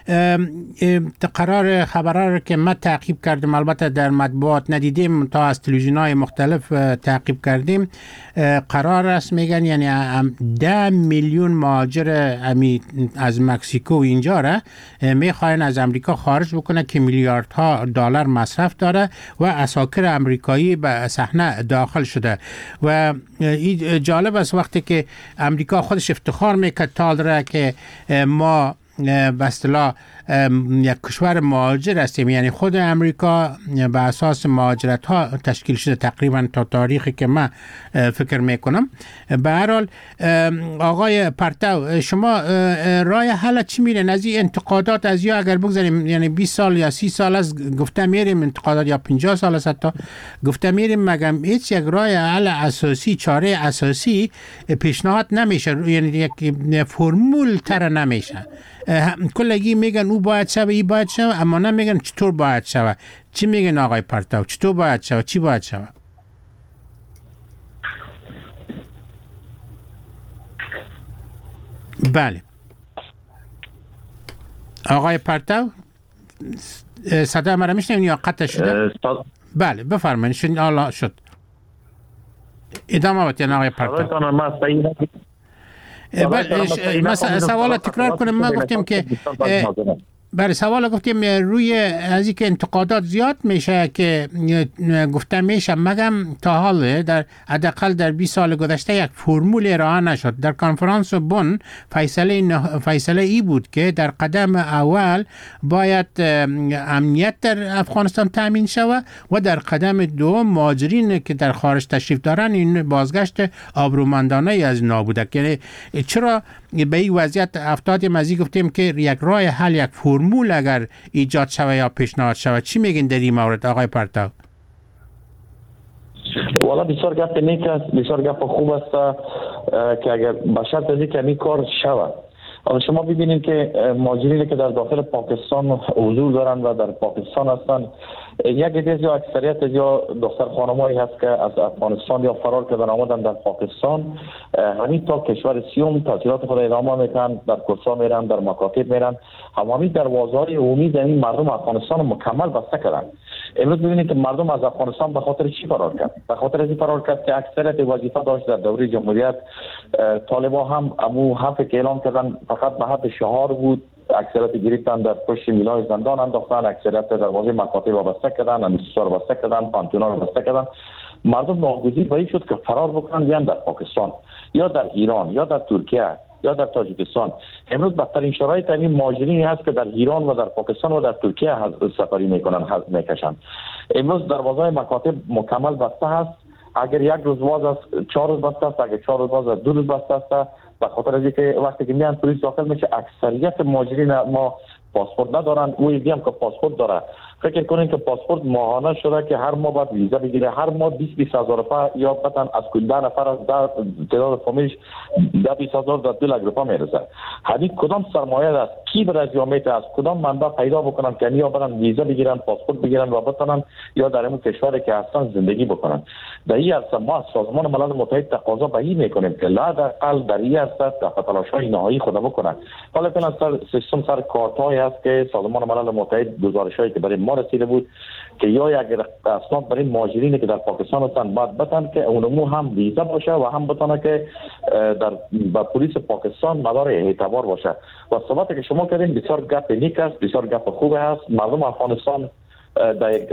قرار خبرها رو که ما تعقیب کردیم، البته در مطبوعات ندیدیم تا از تلویزیون‌های مختلف تعقیب کردیم، قرار است میگن یعنی 10 میلیون مهاجر از مکزیکو اینجا را میخواین از امریکا خارج بکنه که میلیاردها دلار مصرف داره و عساکر امریکایی به صحنه داخل شده و این جالب است وقتی که امریکا خودش افتخار میکرد تا داره که ما به اصطلاح یک کشور مهاجر هستیم، یعنی خود امریکا به اساس مهاجرت ها تشکیل شده تقریبا تا تاریخی که من فکر میکنم. به هر حال آقای پرتو، شما راه حل چی میرین از این انتقادات؟ از یا اگر بگذاریم یعنی 20 سال یا 30 سال از گفته میریم انتقادات، یا 50 سال است حتی گفته میریم، مگم هیچ یک راه حل اساسی، چاره اساسی پیشنهاد نمیشه، یعنی یک فرمول تر نمیشه. کلگی میگن او باید شوه، ای باید شوه، اما نمیگن چطور باید شوه. چی میگن آقای پرتو؟ چطور باید شوه؟ چی باید شوه؟ بله آقای پرتو، صدا مرا میشنوین یا قطع شده؟ بله بفرمایید. شد حالا شد. ادامه بدید آقای پرتو. ما سوال تکرار کنم. ما گفتیم که برای سوال گفتیم روی از اینکه انتقادات زیاد میشه که گفته میشه، مگم تا حال در حداقل در 20 سال گذشته یک فرمول ارائه نشد. در کنفرانس بن فیصله ای بود که در قدم اول باید امنیت در افغانستان تامین شود و در قدم دوم مهاجرین که در خارج تشریف دارن این بازگشت آبرومندانه از نابوده. یعنی چرا به این وضعیت افتادیم؟ از این گفتیم که یک راه حل، یک فرمول اگر ایجاد شود یا پیشنهاد شود. چی میگین در این مورد آقای پرتو؟ والا بسیار گپ نیک است، بسیار گپ خوب است که اگر به شرط از اینکه این کار شود. شما ببینید که مهاجرینی که در داخل پاکستان حضور دارند و در پاکستان هستند، یک عده یا اکثریت یا دختر خانمایی هست که از افغانستان یا فرار کردن آمدن در پاکستان، همین تا کشور سیوم تحصیلات خود ادامه میکنن، در کورس‌ها میرن، در مکاتب میرن، همین دروازه‌های عمومی این مردم افغانستان مکمل بسته کردن. امروز ببینید که مردم از افغانستان به خاطر چی فرار کرد؟ به خاطر از این فرار کرد که اکثریت وظیفه داشت در دوره جمهوریت. طالبان هم امو حرفی که اعلام کردن فقط به حد شعار بود. اکثریت گرفتن در پشت میلای زندان انداختن، اکثریت دروازه مکاتب بسته کردن، امیسوار بسته کردن، پانتونا بسته کردن. مردم ناگزیر به این شد که فرار بکنن، بیان در پاکستان یا در ایران یا در ترکیه یا در تاجیکستان. امروز بدترین شرایط این مهاجرینی هست که در ایران و در پاکستان و در ترکیه سفری میکنن، میکشن. امروز دروازه مکاتب مکمل بسته هست. اگر یک روز باز است 4 روز بسته است، اگر 4 روز باز است 2 روز بسته است. به خاطر از اینکه وقتی که میان پلیس داخل میشه، اکثریت مهاجرین ما پاسپورت ندارن. او یکی هم که پاسپورت داره، فکر کنین که پاسپورت ماهانه شده که هر ماه باید ویزا بگیره، هر ماه 20 هزار روپیه یا مثلا از کل 10 نفر از تعداد فامیلش 20 هزار تا 2 لک روپیه میرسه. همین کدام سرمایه است؟ کی برای جامعه از کدام منبع پیدا بکنن که یا برن ویزا بگیرن، پاسپورت بگیرن و بتونن یا در اون کشوری که هستن زندگی بکنن؟ در این اصل ما از سازمان ملل متحد تقاضا به این میکنیم که لااقل در این اصل تلاش‌های نهایی خود بکنن. حالا کن سر سیستم سر کارت‌های است که سازمان ملل متحد گزارش‌هایی که برای ما رسیده بود که یا اگر اسناد برای مهاجرینی که در پاکستان هستند باید بتن که اونمو هم ویزا باشه و هم بتونه که در با پلیس پاکستان مدار اعتبار باشه. و صحبتی که شما کردین بسیار گپ نیک است، بسیار گپ خوب است. مردم افغانستان در یک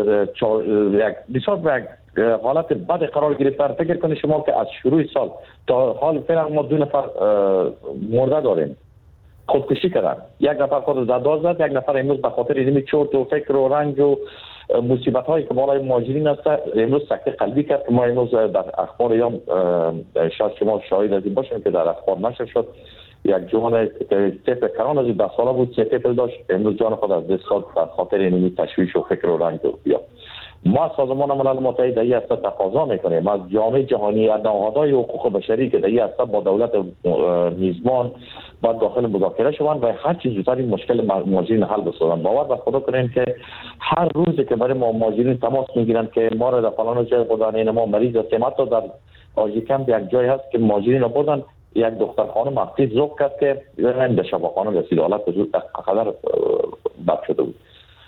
بسیار به حالت بد قرار گرفتن. فکر کنید شما که از شروع سال تا حال فعلا ما 2 نفر مرده داریم، خودکشی کردن. یک نفر خود زد، یک نفر امروز به خاطر این چرت و فکر و رنج و مصیبت هایی که بالای مهاجرین است امروز سکته قلبی کرد. که ما امروز در اخبار یا شاید شما شاهد از این باشین که در اخبار نشر شد یک جوان طفل کران از 10 ساله بود، 3 طفل داشت، امروز جان خود از دست داد به خاطر این تشویش و فکر و رنج و بیا. ما سازمان ملل متحد در این اصل تقاضا میکنیم از جامعه جهانی، از نهادهای حقوق بشری که در این اصل با دولت میزبان باید داخل مذاکره شوند و هر چیز زودتر این مشکل مهاجرین حل بسازند. باور به خدا کنیم که هر روزی که برای ما مهاجرین تماس میگیرند که ما را در فلان جای خدانین ما مریض هستیم، حتی در آژیکم یک جای هست که مهاجرین آوردن، یک دختر خانم مفتی ذوق کرد که در شفاخانه رسید، حالت قدر بد شده بود.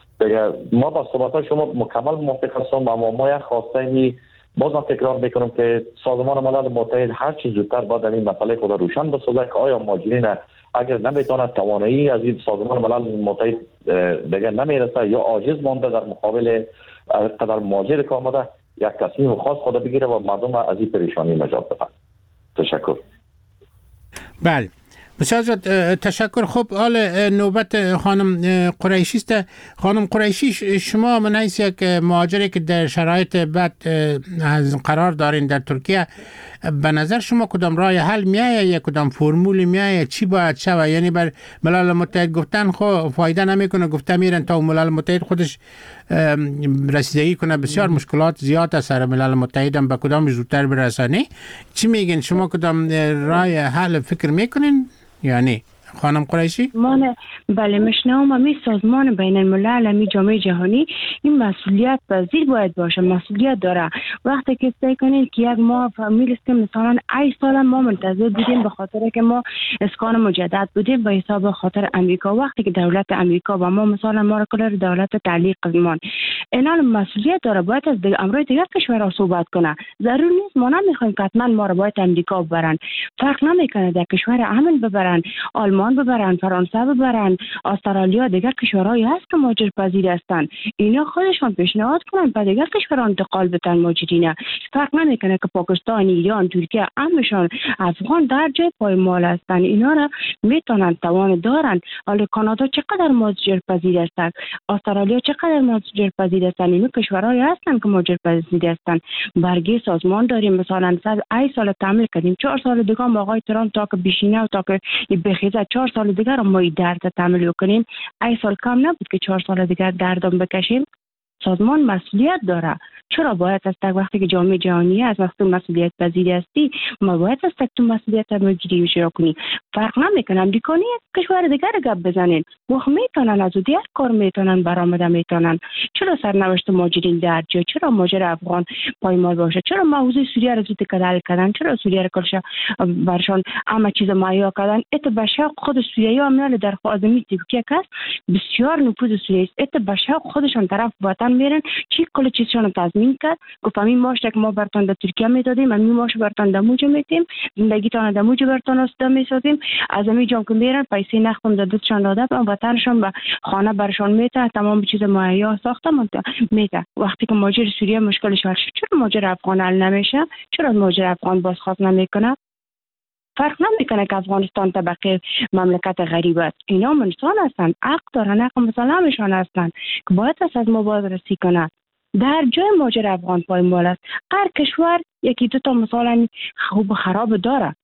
ما با صحبت شما مکمل موافق هستم و ما یک خواسته بازم تکرار میکنم که سازمان ملل متحد هر چیز زودتر باید این مسئله خود روشن بسازه که آیا مهاجرین اگر نمیتونه توانایی از این سازمان ملل متحد دیگه نمیرسه یا عاجز مانده در مقابل قدر مهاجر که آمده، یک تصمیم خاص خود بگیره و مردم از این پریشانی نجات بده. تشکر. بله بسیار زیاد تشکر. خب حال نوبت خانم قریشی است. خانم قریشی، شما من حیث یک مهاجری که در شرایط بد قرار دارین در ترکیه، به نظر شما کدام راه حل میایه یا کدام فرمول میایه؟ چی باید شود؟ یعنی بر ملل متحد گفتن خب فایده نمیکنه، گفته میرن تا ملل متحد خودش رسیدگی کنه. بسیار مشکلات زیاد است سر ملل متحد، هم به کدام زودتر برسانه. چی میگین شما؟ کدام راه حل فکر میکنین یعنی خانم قریشی؟ بله میشنوم. می سازمان بین الملل، می جامعه جهانی این مسئولیت پذیر باید باشه، مسئولیت داره. وقتی که سعی کنین که یک ماه میرسیم مثلا ای سال ما منتظر بودیم به خاطر که ما اسکان مجدد بودیم به حساب خاطر امریکا، وقتی که دولت امریکا و ما مثلا ما را کلر دولت تعلیق قزمان اینا مسئولیت داره، باید از امروی دیگر کشورها صحبت کنه. ضرور نیست ما نمیخوایم که حتما ما را باید امریکا ببرن، فرق نمیکنه در کشور امن ببرن، آلمان ببرن، فرانسه ببرن، استرالیا، دیگر کشورهایی هست که مهاجر پذیر هستند. اینا خودشان پیشنهاد کنن به دیگر کشورها انتقال بدن مهاجرین. فرق نمیکنه که پاکستان، ایران، ترکیه، همشان افغان در جای پایمال هستند. اینا را میتونن، توان دارن. حالا کانادا چقدر مهاجر پذیر هستند، استرالیا چقدر مهاجر پذیر هستند. اینا کشورهایی هستند که مهاجر پذیر هستند. برگه سازمان داریم مثلا ای سال تعمیل کردیم، 4 سال دیگه ما آقای ترامپ تا که بشینه و تا که بخیزه 4 سال دیگر ما این درد تعمیل کنیم. ای سال کم نبود که 4 سال دیگر دردم بکشیم. سازمان مسئولیت داره. چرا باید از تک وقتی که جامعه جهانی از وقتی مسئولیت پذیری هستی ما باید از تک تو مسئولیت مجری اجرا کنی؟ فرق نمیکنه امریکانی کشور دیگر گپ بزنین، وقت میتونن از دیگر کار میتونن برآمده میتونن. چرا سرنوشت مهاجرین در جای؟ چرا مهاجر افغان پایمال باشه؟ چرا موضوع سوریه رو زود کدل کردن؟ چرا سوریه رو کلش برشان همه چیز مهیا کردن؟ ات بشه خود سوریه ها میال در خازمی ترکیه کس بسیار نفوذ سوریه است. ات بشه خودشان طرف وطن میرن چی کل چیزشون تضمین کرد. گفت همین ماش که ما برتون در ترکیه میدادیم، همین ماش برتون در موج میتیم، زندگیتان در موج برتون استا میسازیم. از همین جام که میرن پیسه نختم در دستشان داده و وطنشان به خانه برشان میته، تمام چیز مهیا ساخته میته. وقتی که مهاجر سوریه مشکلش حل شد، چرا مهاجر افغان حل نمیشه؟ چرا مهاجر افغان بازخواست نمیکنه؟ فرق نمیکنه که افغانستان طبقه مملکت غریب است. اینا انسان هستند، حق دارن، حق مسلمشان هستند که باید از مبادرتی کنند. در جای مهاجر افغان پایمال است. هر کشور یکی دو تا مثلا خوب خراب داره.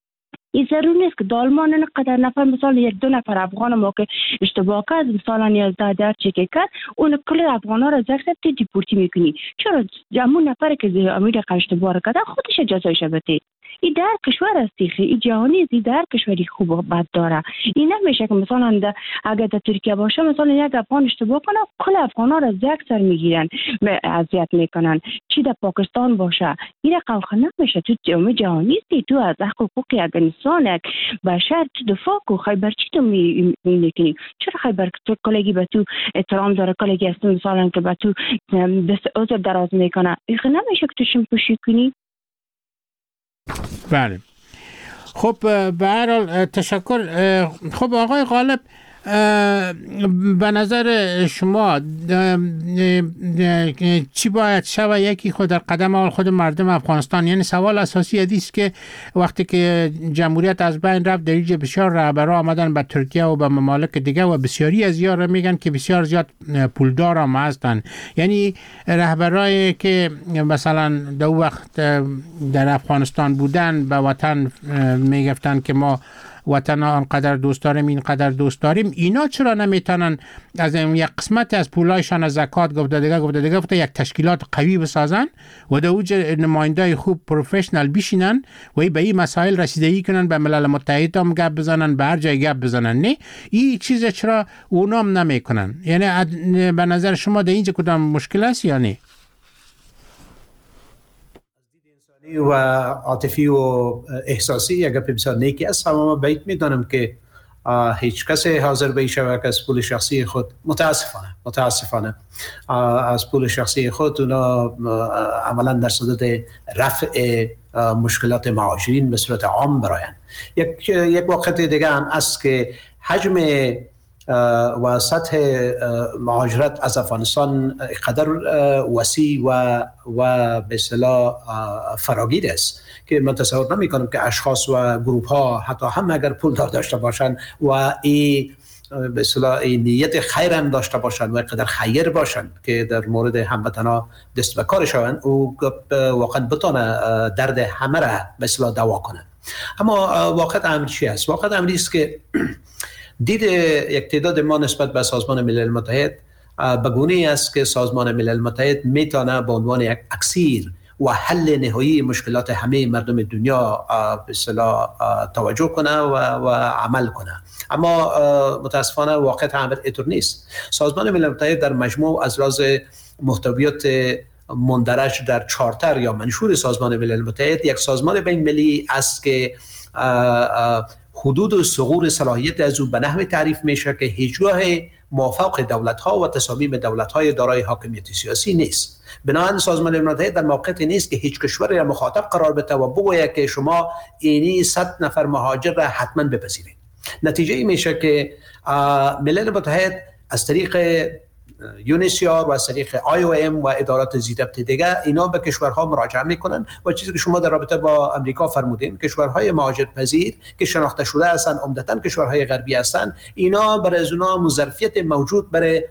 این ضرور نیست که آلمان اینقدر نفر مثلا 1-2 نفر افغان ما که اشتباه کرد مثلا 11 در چک کرد اون کل افغانا را زکسپت دیپورتی میکنی. چرا همون نفر که امیر اشتباه کرد خودش جزایش بده؟ این در کشور است، این جهانی است، در کشوری خوب و بد داره. این نمیشه که مثلا اگر در ترکیه باشه مثلا یک افغان اشتباه کنه کل افغانا را زک سر میگیرن، اذیت میکنن. چی در پاکستان باشه این رقم نمیشه. تو جامعه جهانی است، تو از حقوق انسان بشر تو دفاع کو. خیبر چی تو میکنی؟ چرا خیبر تو کلگی به تو احترام داره، کلگی است مثلا که به تو دست عذر دراز میکنه، این نمیشه که تو شمپوشی کنی. بله. خب به هر حال تشکر. خب آقای غالب، به نظر شما چی باید شود؟ یکی خود در قدم اول خود مردم افغانستان. یعنی سوال اساسی است که وقتی که جمهوریت از بین رفت در اینجا بسیار رهبرا آمدن به ترکیه و به ممالک دیگه و بسیاری از یارا میگن که بسیار زیاد پولدار هم هستن. یعنی رهبرایی که مثلا در وقت در افغانستان بودن به وطن میگفتن که ما وطن آنقدر دوست داریم اینقدر دوست داریم، اینا چرا نمیتونن از یک قسمت از پولایشان از زکات گفته یک تشکیلات قوی بسازن و در اوج نمایندای خوب پروفشنال بشینن و به این مسائل رسیدگی کنن، به ملل متحد هم گپ بزنن، به هر جای گپ بزنن؟ نه، این چیز چرا اونام نمیکنن؟ یعنی به نظر شما در اینجا کدام مشکل است یا نه؟ و عاطفی و احساسی اگر بسیار نیکی است، اما باید میدانم که هیچ کسی حاضر به شود که از پول شخصی خود متاسفانه از پول شخصی خود اونا عملا در صدد رفع مشکلات مهاجرین به صورت عام براین. یک واقعیت دیگه هم است که حجم و سطح مهاجرت از افغانستان قدر وسیع و به اصطلاح فراگیر است که من تصور نمی کنم که اشخاص و گروه ها حتی هم اگر پول داشته باشند و به اصطلاح نیت خیر هم داشته باشند و قدر خیر باشند که در مورد هموطنا دست به کار شوند او واقعا بتونه درد همه را به اصطلاح دوا کنه. اما واقعیت امر چی است؟ واقعیت امری است که دید یک تعداد ما نسبت به سازمان ملل متحد به گونه‌ای است که سازمان ملل متحد میتونه به عنوان یک اکسیر و حل نهایی مشکلات همه مردم دنیا به اصطلاح توجه کنه و عمل کنه. اما متاسفانه واقعیت امر اینطور نیست. سازمان ملل متحد در مجموع از لحاظ محتویات مندرج در چارتر یا منشور سازمان ملل متحد یک سازمان بین المللی است که حدود و ثغور صلاحیت از او به نحوی تعریف میشه که هیچگاه موافق دولت‌ها و تصامیم دولت‌های دارای حاکمیت سیاسی نیست. بنابراین سازمان ملل متحد در موقعیتی نیست که هیچ کشوری را مخاطب قرار بده و بگوید که شما اینی 100 نفر مهاجر را حتما بپذیرید. نتیجه این میشه که ملل متحد از طریق یونیسیار و از طریق IOM و ادارات ضبط دیگه اینا به کشورها مراجعه میکنن و چیزی که شما در رابطه با امریکا فرمودین، کشورهای مهاجرپذیر که شناخته شده هستن عمدتاً کشورهای غربی هستن، اینا برای از اونها ظرفیت موجود برای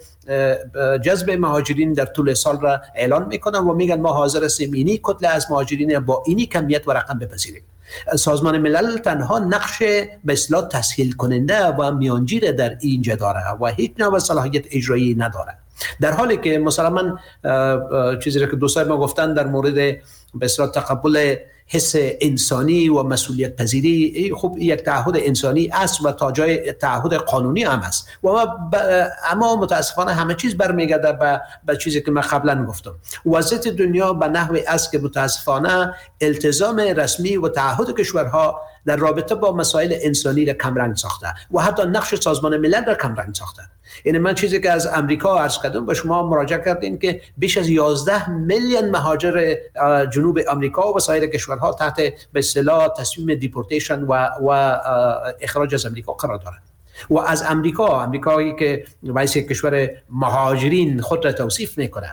جذب مهاجرین در طول سال را اعلان میکنن و میگن ما حاضر هستیم اینی کتله از مهاجرین با اینی کمیت و رقم بپذیریم. سازمان ملل تنها نقش به اصطلاح تسهیل کننده و میانجیر در اینجا داره و هیچ نوع صلاحیت اجرایی نداره، در حالی که مسلماً چیزی که دوستان ما گفتن در مورد به اصطلاح تقبل حس انسانی و مسئولیت پذیری، خب یک تعهد انسانی است و تا جای تعهد قانونی هم است و اما متاسفانه همه چیز برمیگرده به چیزی که من قبلا گفتم. وضعیت دنیا به نحوی است که متاسفانه التزام رسمی و تعهد کشورها در رابطه با مسائل انسانی را کمرنگ ساخته و حتی نقش سازمان ملل را کمرنگ ساخته. این من چیزی که از امریکا عرض کردم به شما مراجعه کردین که بیش از 11 میلیون مهاجر جنوب امریکا و سایر کشورها تحت به اصطلاح تصمیم دیپورتیشن و اخراج از امریکا قرار دارند و از امریکایی که رئیس کشور مهاجرین خود را توصیف میکنه،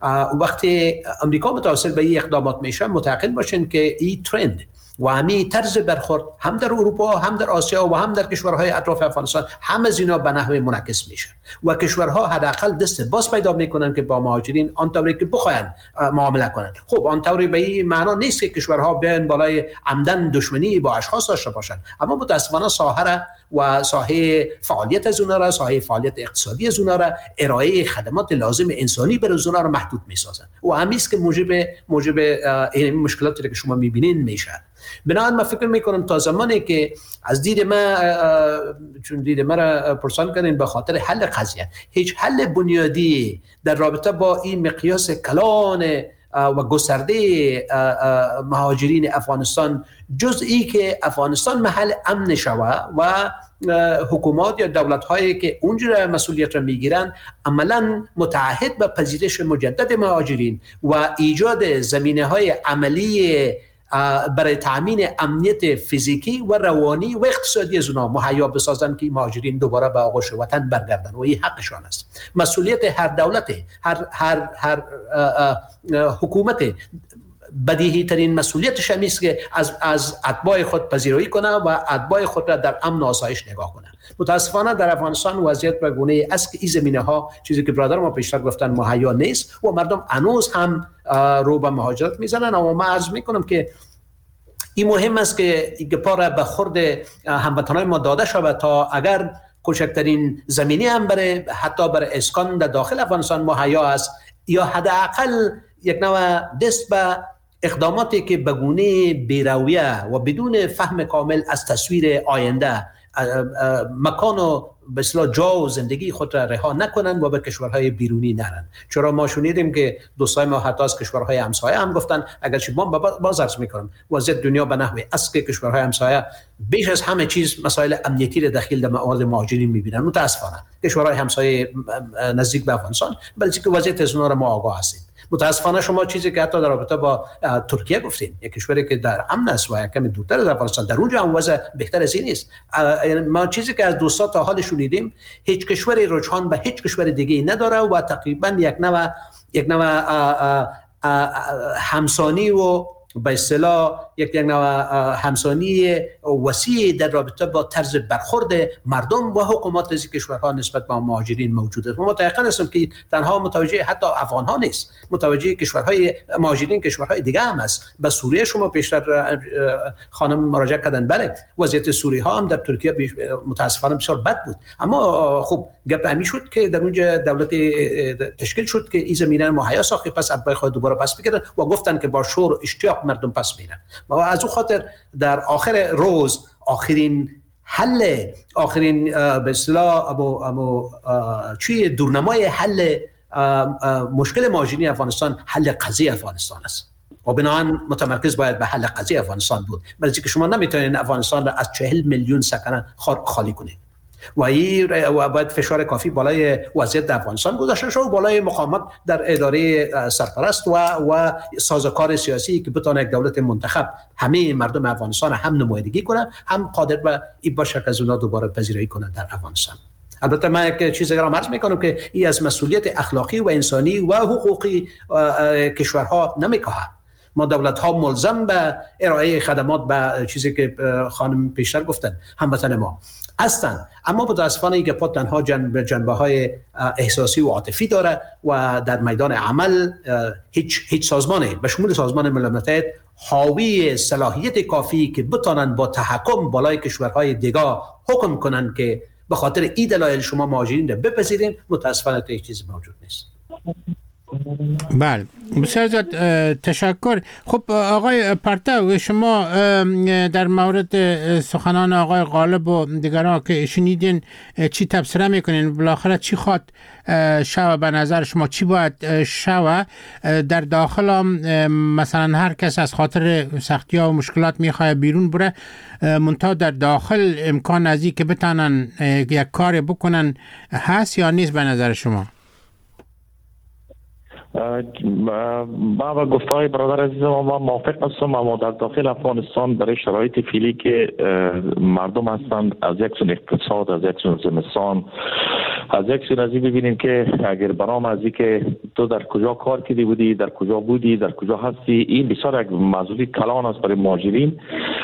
وقتی امریکا متوسل به این اقدامات میشه متعقل باشین که این ترند و همین طرز برخورد هم در اروپا هم در آسیا و هم در کشورهای اطراف افغانستان همه از اینا به نحو منعکس میشه و کشورها حداقل دست باز پیدا میکنن که با مهاجرین آنطوری که بخواین معامله کنن. خب آنطوری به این معنا نیست که کشورها بیان بالای عمدن دشمنی با اشخاص داشته باشن، اما متاسفانه ساحه فعالیت از اونها را، ساحه فعالیت اقتصادی از اونها را، ارائه خدمات لازم انسانی برای اونها را محدود میسازن و همین است که موجب این مشکلاتی که شما میبینین میشه. بنابراین من فکر میکنم تا زمانی که از دید ما را پرسان کردین به خاطر حل قضیه، هیچ حل بنیادی در رابطه با این مقیاس کلان و گسترده مهاجرین افغانستان جز ای که افغانستان محل امن شوه و حکومات یا دولت هایی که اونجا مسئولیت را میگیرن عملا متعهد به پذیرش مجدد مهاجرین و ایجاد زمینه های عملی برای تامین امنیت فیزیکی و روانی و اقتصادی از اونها مهیا بسازن که مهاجرین دوباره به آغوش وطن برگردن و این حقشان است. مسئولیت هر دولت، هر حکومت بدیهی ترین مسئولیتش هم است که از اتباع خود پذیرایی کنه و اتباع خود را در امن و آسایش نگاه کنه. متاسفانه در افغانستان وضعیت به گونه است که این زمینه ها چیزی که برادر ما پیشتر گفتن مهیا نیست و مردم هنوز هم رو به مهاجرت میزنن. اما من عرض میکنم که این مهم است که گپا به خورد هموطنان ما داده شود تا اگر کوچکترین زمینه هم حتی برای اسکان در داخل افغانستان مهیا است یا حداقل یک نوع دست به اقداماتی که به گونه بی‌رویه و بدون فهم کامل از تصویر آینده مکان و به اصطلاح جا و زندگی خود را رها نکنند و به کشورهای بیرونی نرن. چرا ما شنیدیم که دوستای ما حتی از کشورهای همسایه هم گفتن، اگرچه ما باز عرض میکنم وضعیت دنیا به نحوی است که کشورهای همسایه بیش از همه چیز مسائل امنیتی را داخل در موارد مهاجرین میبینن. متاسفانه کشورهای همسایه نزدیک به افغانستان بلکه وضعیت از اونها را ما آگاه هستیم. متاسفانه شما چیزی که حتی در رابطه با ترکیه گفتین، یک کشوری که در امن است و کمی دورتر از افغانستان، در اونجا هم وضع بهتر از این نیست. ما چیزی که از دوستا تا حال شنیدیم هیچ کشوری رجحان به هیچ کشور دیگه نداره و تقریبا یک نوع همسانی و به اصطلاح یک نوع همسانی وسیع در رابطه با طرز برخورد مردم و حکومات از کشورها نسبت به مهاجرین موجود است. ما متأکد هستم که تنها متوجه حتی افغان ها نیست، متوجه کشورهای مهاجرین کشورهای دیگه هم است. به سوریه شما پیشتر خانم مراجعه کردن، بله وضعیت سوری ها هم در ترکیه متاسفانه بسیار بد بود، اما خب گپ همین شد که در اونجا دولت تشکیل شد که این زمینه مهیا ساخت، پس ابای خود دوباره پس بگیرن و گفتن که با شور و اشتیاق مردم پس میرن و از اون خاطر در آخر روز آخرین به اصطلاح چی دورنمای حل مشکل مهاجرین افغانستان حل قضیه افغانستان است و بنابراین متمرکز باید به حل قضیه افغانستان بود، برای اینکه شما نمیتونید افغانستان را از 40 میلیون سکنه خالی کنید و باید فشار کافی بالای وضعیت افغانستان گذاشته شد و بالای مقاومت در اداره سرپرست و سازوکار سیاسی که بتونه یک دولت منتخب همه مردم افغانستان هم نمایندگی کنه، هم قادر به این باشه که از اونها دوباره پذیرایی کنه در افغانستان. البته من یک چیزی را عرض میکنم که این از مسئولیت اخلاقی و انسانی و حقوقی کشورها نمیکاهد. ما دولت ها ملزم به ارائه خدمات به چیزی که خانم پیشتر گفتن هموطن ما هستند، اما متاسفانه این گپا تنها جنبه های احساسی و عاطفی داره و در میدان عمل هیچ سازمانی به شمول سازمان ملل متحد حاوی صلاحیت کافی که بتونن با تحکم بالای کشورهای دیگه حکم کنن که به خاطر این دلایل شما مهاجرین رو بپذیرین، متاسفانه هیچ چیزی موجود نیست. بله بسیار زیاد تشکر. خب آقای پرتو، شما در مورد سخنان آقای غالب و دیگران که شنیدین چی تبصره میکنین؟ بالاخره چی خواد شوه به نظر شما؟ چی باید شوه در داخل هم؟ مثلا هر کس از خاطر سختی ها و مشکلات میخواه بیرون بره، منتها در داخل امکان ازی که بتانن یک کار بکنن هست یا نیست به نظر شما؟ با و گفتهای برادر عزیزم ما موافق هستم، اما در داخل افغانستان برای شرایط فعلی که مردم هستند، از یک سون اقتصاد، از یک سون زمستان، از یک سون ازی ببینیم که اگر برام ازی که تو در کجا کار کردی بودی، در کجا بودی، در کجا هستی، این بسیار یک مسئولیت کلان است برای مهاجرین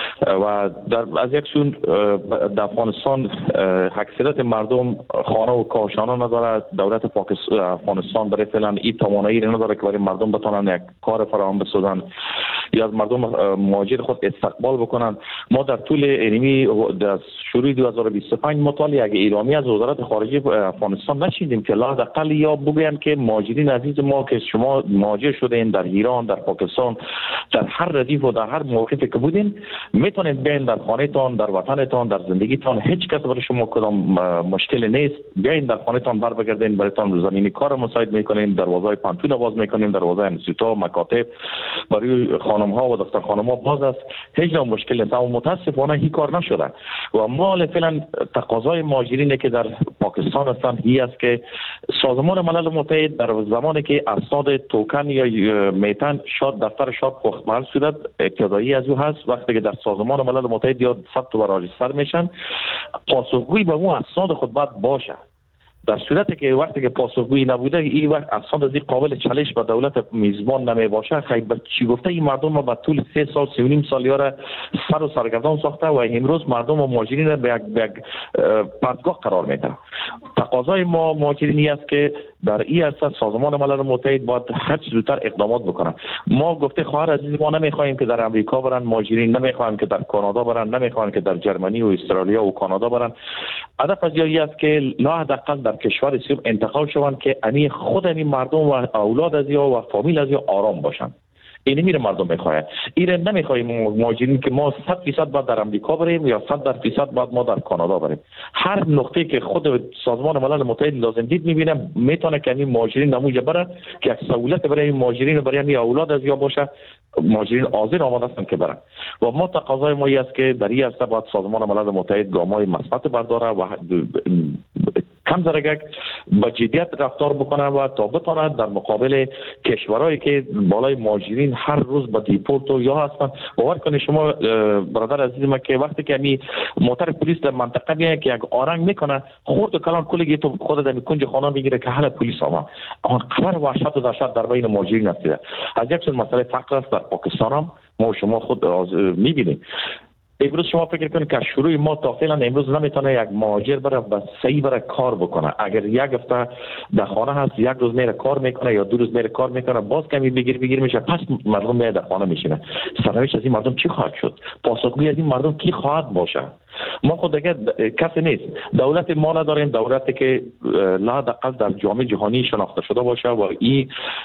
و از یک سون در افغانستان اکثریت مردم خانه و کاشانه نداره. دولت افغانستان برای فعلا این توانایی نداره که برای مردم بتونن یک کار فراهم بسازن یا از مردم مهاجر خود استقبال بکنن. ما در طول اینمی در شروع 2025 مطالعه اگه ایرامی از وزارت خارجه افغانستان نشیدیم که لااقل یا بگوین که مهاجرین عزیز ما که شما مهاجر شدین در ایران، در پاکستان، در هر ردیف و در هر موقعی که بودین، میتونید بیاین در خانه‌تان، در وطنتان، در زندگیتان، هیچ کس برای شما کدام مشکل نیست. بیاین در خانه‌تان بر بگردین، برایتان زمینی کار مساعد میکنیم، دروازه پانتون باز میکنیم، دروازه انستیتوت، مکاتب برای خانم ها و دختر خانم ها باز است، هیچ نوع مشکل نیست. اما متاسفانه این کار نشده و ما فعلا تقاضای مهاجرینی که در پاکستان هستند این است که سازمان ملل متحد در زمانی که اسناد توکن یا میتن شاد دفتر شاد پختمال شده ابتدایی از او هست، وقتی که در سازمان ملل متحد یا ثبت و راجستر میشن، پاسخگویی به اون اسناد خود باید باشه. در صورتی که وقتی که پاسخگویی نبوده، این وقت اسناد از این قابل چالش به دولت میزبان نمی باشه، خیلی به چی گفته این مردم ما به طول 3 سال 3.5 سال یاره سر و سرگردان ساخته و امروز مردم و مهاجرین به یک پرتگاه قرار میده. تقاضای ما مهاجرینی است که در این اساس سازمان ملل متحد باید هر چه زودتر اقدامات بکنه. ما گفته خواهر عزیز ما نمیخوایم که در امریکا برن مهاجرین، نمیخوایم که در کانادا برن، نمیخوایم که در جرمنی و استرالیا و کانادا برن. هدف از این است که لا حداقل در کشور سیب انتقال شوند که خود مردم و اولاد از یا و فامیل از یا آرام باشن. این میره مردم میخواهد. این نمیخوایم مهاجرین که ما 100% باید در امریکا بریم یا 100% باید ما در کانادا بریم. هر نقطه که خود سازمان ملل متحد لازم دید میبینه میتونه که این مهاجرین نموجه بره که یک سهولت برای این مهاجرین و برای این اولاد از یا باشه. مهاجرین حاضر آماده هستند که برن و ما تقاضای ما است که در این عرصه باید سازمان ملل متحد گام‌های مثبت برداره و کم درگه با جدیت رفتار بکنه و تا بتونه در مقابل کشورهایی که بالای مهاجرین هر روز با دیپورت و یا هستن. باور کنید شما برادر عزیز ما که وقتی که می موتر پلیس در منطقه میاد که یک آرنگ میکنه خورد و کلان کلی تو خود در کنج خانه میگیره که حال پلیس آمد. آن خبر وحشت و دهشت در بین مهاجرین است. از یک مسئله فقر است در پاکستان هم ما شما خود میبینیم. امروز شما فکر کنید که شروع ما تا فعلا امروز نمیتونه یک مهاجر بره و صحیح بره کار بکنه. اگر یک هفته در خانه هست یک روز میره کار میکنه یا 2 روز میره کار میکنه باز کمی بگیر میشه پس مردم میره در خانه میشینه. سرنوشت از این مردم چی خواهد شد؟ پاسخگوی از این مردم کی خواهد باشه؟ ما خود دیگه کسی نیست. دولت ما نداریم، دولتی که لااقل در جامعه جهانی شناخته شده باشه و این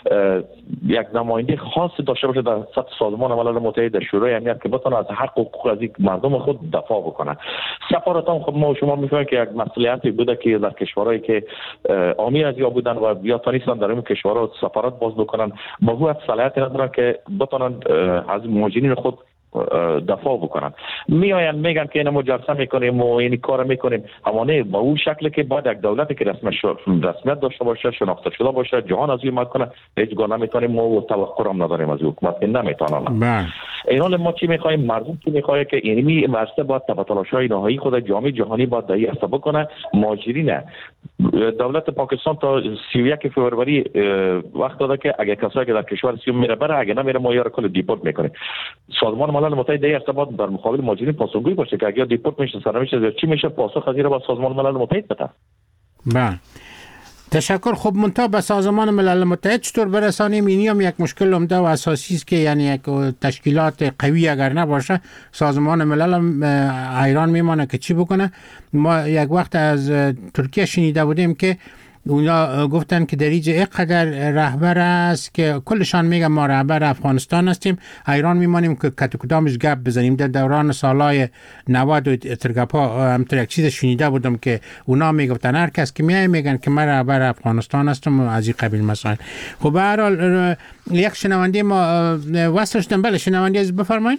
یک نماینده خاص داشته باشه در سطح سازمان ملل متحد در شورای امنیت که بتونه از حق و حقوق از مردم خود دفاع بکنه. سفارت هم خود ما و شما میفهمیم که یک مسئولیتی بوده که در کشورهایی که عامی از یا بودن و یا تونستن در این کشورها سفارت باز بکنن با هو صلاحیت ندارن که بتونن از مهاجرین خود دفاع بکنن. میآیند میگن که اینو جلسه میکنیم و این کار میکنیم، اما نه با اون شکلی که باید یک دولتی که رسمیت داشته باشه، شناخته شده باشه، جهان از این کنه، هیچ گونه نمیتونیم و توقع هم نداریم از حکومت که نمیتونن. این حال ما چی میخوایم؟ مردم چی میخواد که اینمی مرسته باید تلاش‌های نهایی خود جامعه جهانی باید دایی است بکنه. مهاجرین دولت پاکستان تا 31 فوریه وقت داده که اگه کسایی که در کشور سیوم میره بره، اگه نمیره ما یارو کل دیپورت میکنیم. سازمان ملل متحد دایی است باید در مقابل مهاجرین پاسخگوی باشه که اگه دیپورت میشه سرنوشت چی میشه، پاسخ از این با سازمان ملل متحد بده. بله تشکر. خب منتها به سازمان ملل متحد چطور برسانیم؟ اینی هم یک مشکل عمده و اساسی است که یعنی یک تشکیلات قوی اگر نباشه سازمان ملل هم حیران میمانه که چی بکنه. ما یک وقت از ترکیه شنیده بودیم که اونا گفتن که در اینجا اینقدر رهبر است که کلشان میگن ما رهبر افغانستان هستیم. حیران میمانیم که کدامش گپ بزنیم. در دوران سالهای 90 و ترگپا همطور یک چیز شنیده بودم که اونا میگفتن هر کس که میای میگن که من رهبر افغانستان هستم از این قبیل مسائل. خب به هر حال یک شنونده ما وصل شدن. بله شنونده از بفرمایید.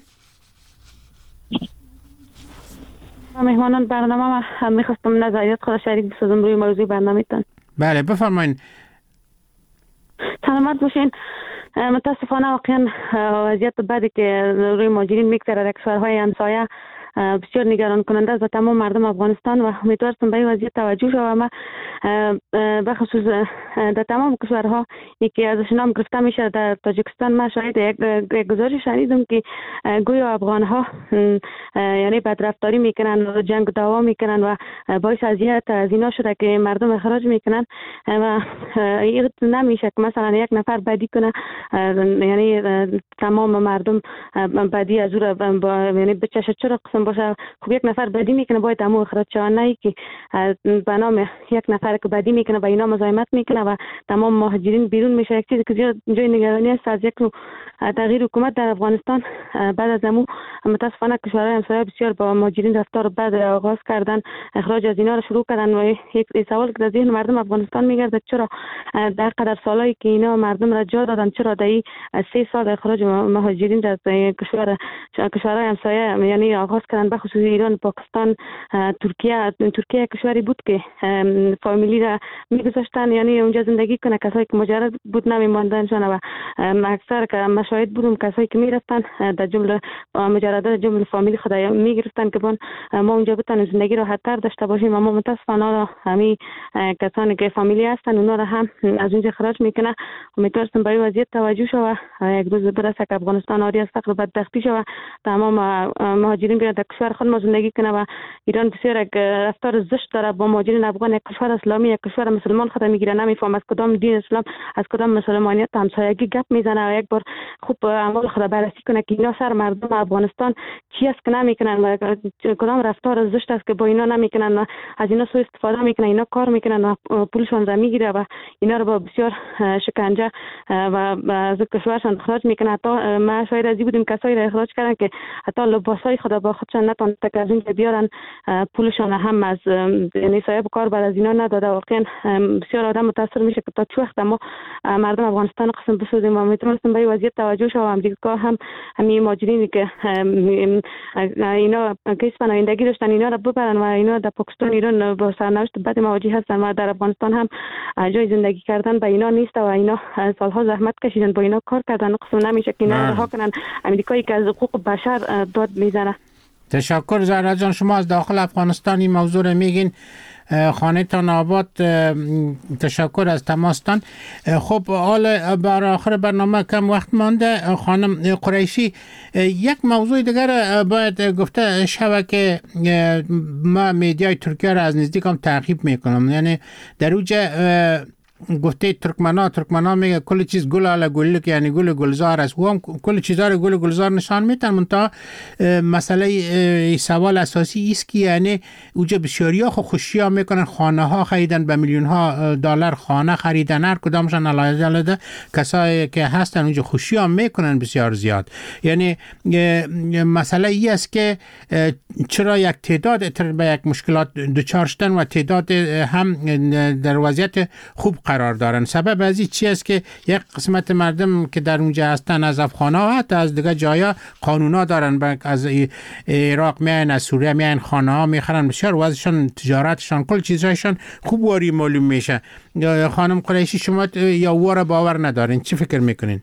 مهمانان برنامه ما میخواستم نظریات خود شریک بسازم روی موضوع برنامه‌تان. بله بفرمایید. سلامت باشین. متاسفانه واقعا وضعیت بدی که روی مهاجرین میگذره در کشورهای همسایه بسیار نگران کننده است و تمام مردم افغانستان و امیدوارم به این وضعیت توجه شود. ما بخصوص در تمام کشورها که ازش نام گرفته میشه در تاجیکستان ما شاید یک گزارش شنیدم که گویا افغانها یعنی بدرفتاری میکنن و جنگ دعوا میکنن و باعث اذیت از اینا شده که مردم اخراج میکنن و این نمیشه که مثلا یک نفر بدی کنه یعنی تمام مردم بدی از او یعنی بچشه چرا قسم باشه. خب یک نفر بدی میکنه باید امو اخراج شود، نه که به نام یک نفر که بدی میکنه و اینا مزاحمت میکنه و تمام مهاجرین بیرون میشه. یک چیزی که جای نگرانی است از یک تغییر حکومت در افغانستان بعد از امو متاسفانه کشورهای همسایه بسیار با مهاجرین رفتار بد آغاز کردن، اخراج از اینا رو شروع کردن و یک سوال که در ذهن مردم افغانستان میگرده چرا در قدر سالایی که اینا مردم را جا دادن چرا در 3 سال اخراج مهاجرین در کشورهای همسایه یعنی آغاز کردن، به خصوص ایران، پاکستان، ترکیه کشوری بود که فامیلی را میگذاشتن یعنی اونجا زندگی کنه. کسایی که مجرد بود نمیماندنشان و اکثر که مشاهد بودم کسایی که میرفتن در جمله مجردات جمله فامیلی خود میگرفتن که ما اونجا بتونیم زندگی راحت‌تر داشته باشیم. اما متاسفانه همین کسانی که فامیلی هستن اونا را هم از اونجا خارج میکنه. امیدوارم به این وضعیت توجه شود یک روز برسه که افغانستان عاری از فقر و بدبختی شود، تمام مهاجرین بیان در کشور خود ما زندگی کنه و ایران بسیار یک رفتار زشت داره با مهاجرین افغان. یک کشور اسلامی، یک کشور مسلمان خود میگیره، نمیفهم از کدام دین اسلام از کدام مسلمانیت همسایگی گپ میزنه و یک بار خوب اعمال خود بررسی کنه که اینا سر مردم افغانستان چی است که نمیکنن و کدام رفتار زشت است که با اینا نمیکنن و از اینا سوء استفاده میکنن، اینا کار میکنن و پولشون را میگیره و اینا رو با بسیار شکنجه و از کشورشان اخراج میکنه. حتی ما شاید از بودیم کسایی را اخراج کردن که حتی لباسای خود با خود خودشان نتونسته که از اینجا بیارن پولشان هم از صاحب کار بعد از اینا نداده. واقعا بسیار آدم متاثر میشه که تا چه وقت ما مردم افغانستان قسم بسازیم و میتونستیم به وضعیت توجه شو. امریکا هم همین مهاجرینی که اینا کیس پناهندگی داشتن اینا رو ببرن و اینا در پاکستان ایران با سرنوشت بد مواجه هستن و در افغانستان هم جای زندگی کردن به اینا نیست و اینا سالها زحمت کشیدن با اینا کار کردن. قسم نمیشه که اینا رها کنن. امریکایی که از حقوق بشر داد میزنه. تشکر زهرا جان. شما از داخل افغانستان این موضوع رو میگین، خانه تان آباد. تشکر از تماستان. خب حال برای آخر برنامه کم وقت مانده. خانم قریشی، یک موضوع دیگر باید گفته شوه که ما میدیای ترکیه را از نزدیک هم تعقیب میکنم. یعنی در اوجه گفته ترکمنا میگه کل چیز گل علی گل، یعنی گل گلزار است. و هم کل چیزا رو گل گلزار نشان میتن. منتها مسئله سوال اساسی است که یعنی اوجه بسیاریا خوشیا میکنن، خانه ها خریدن، به میلیون ها دلار خانه خریدن، هر کدامشان علاوه کسایی که هستن اونجا خوشیا میکنن بسیار زیاد. یعنی مسئله ای است که چرا یک تعداد به یک مشکلات دچار شدن و تعداد هم در وضعیت خوب قرار دارن. سبب از این چی است که یک قسمت مردم که در اونجا هستن از افغان‌ها و حتی از دیگه جایا قانونا دارن، از عراق میان، از سوریه میان، خانه‌ها میخرن، بسیار وضعشان، تجارتشان، کل چیزایشان خوب واری معلوم میشه. خانم قریشی، شما یا واره باور ندارین، چی فکر میکنین؟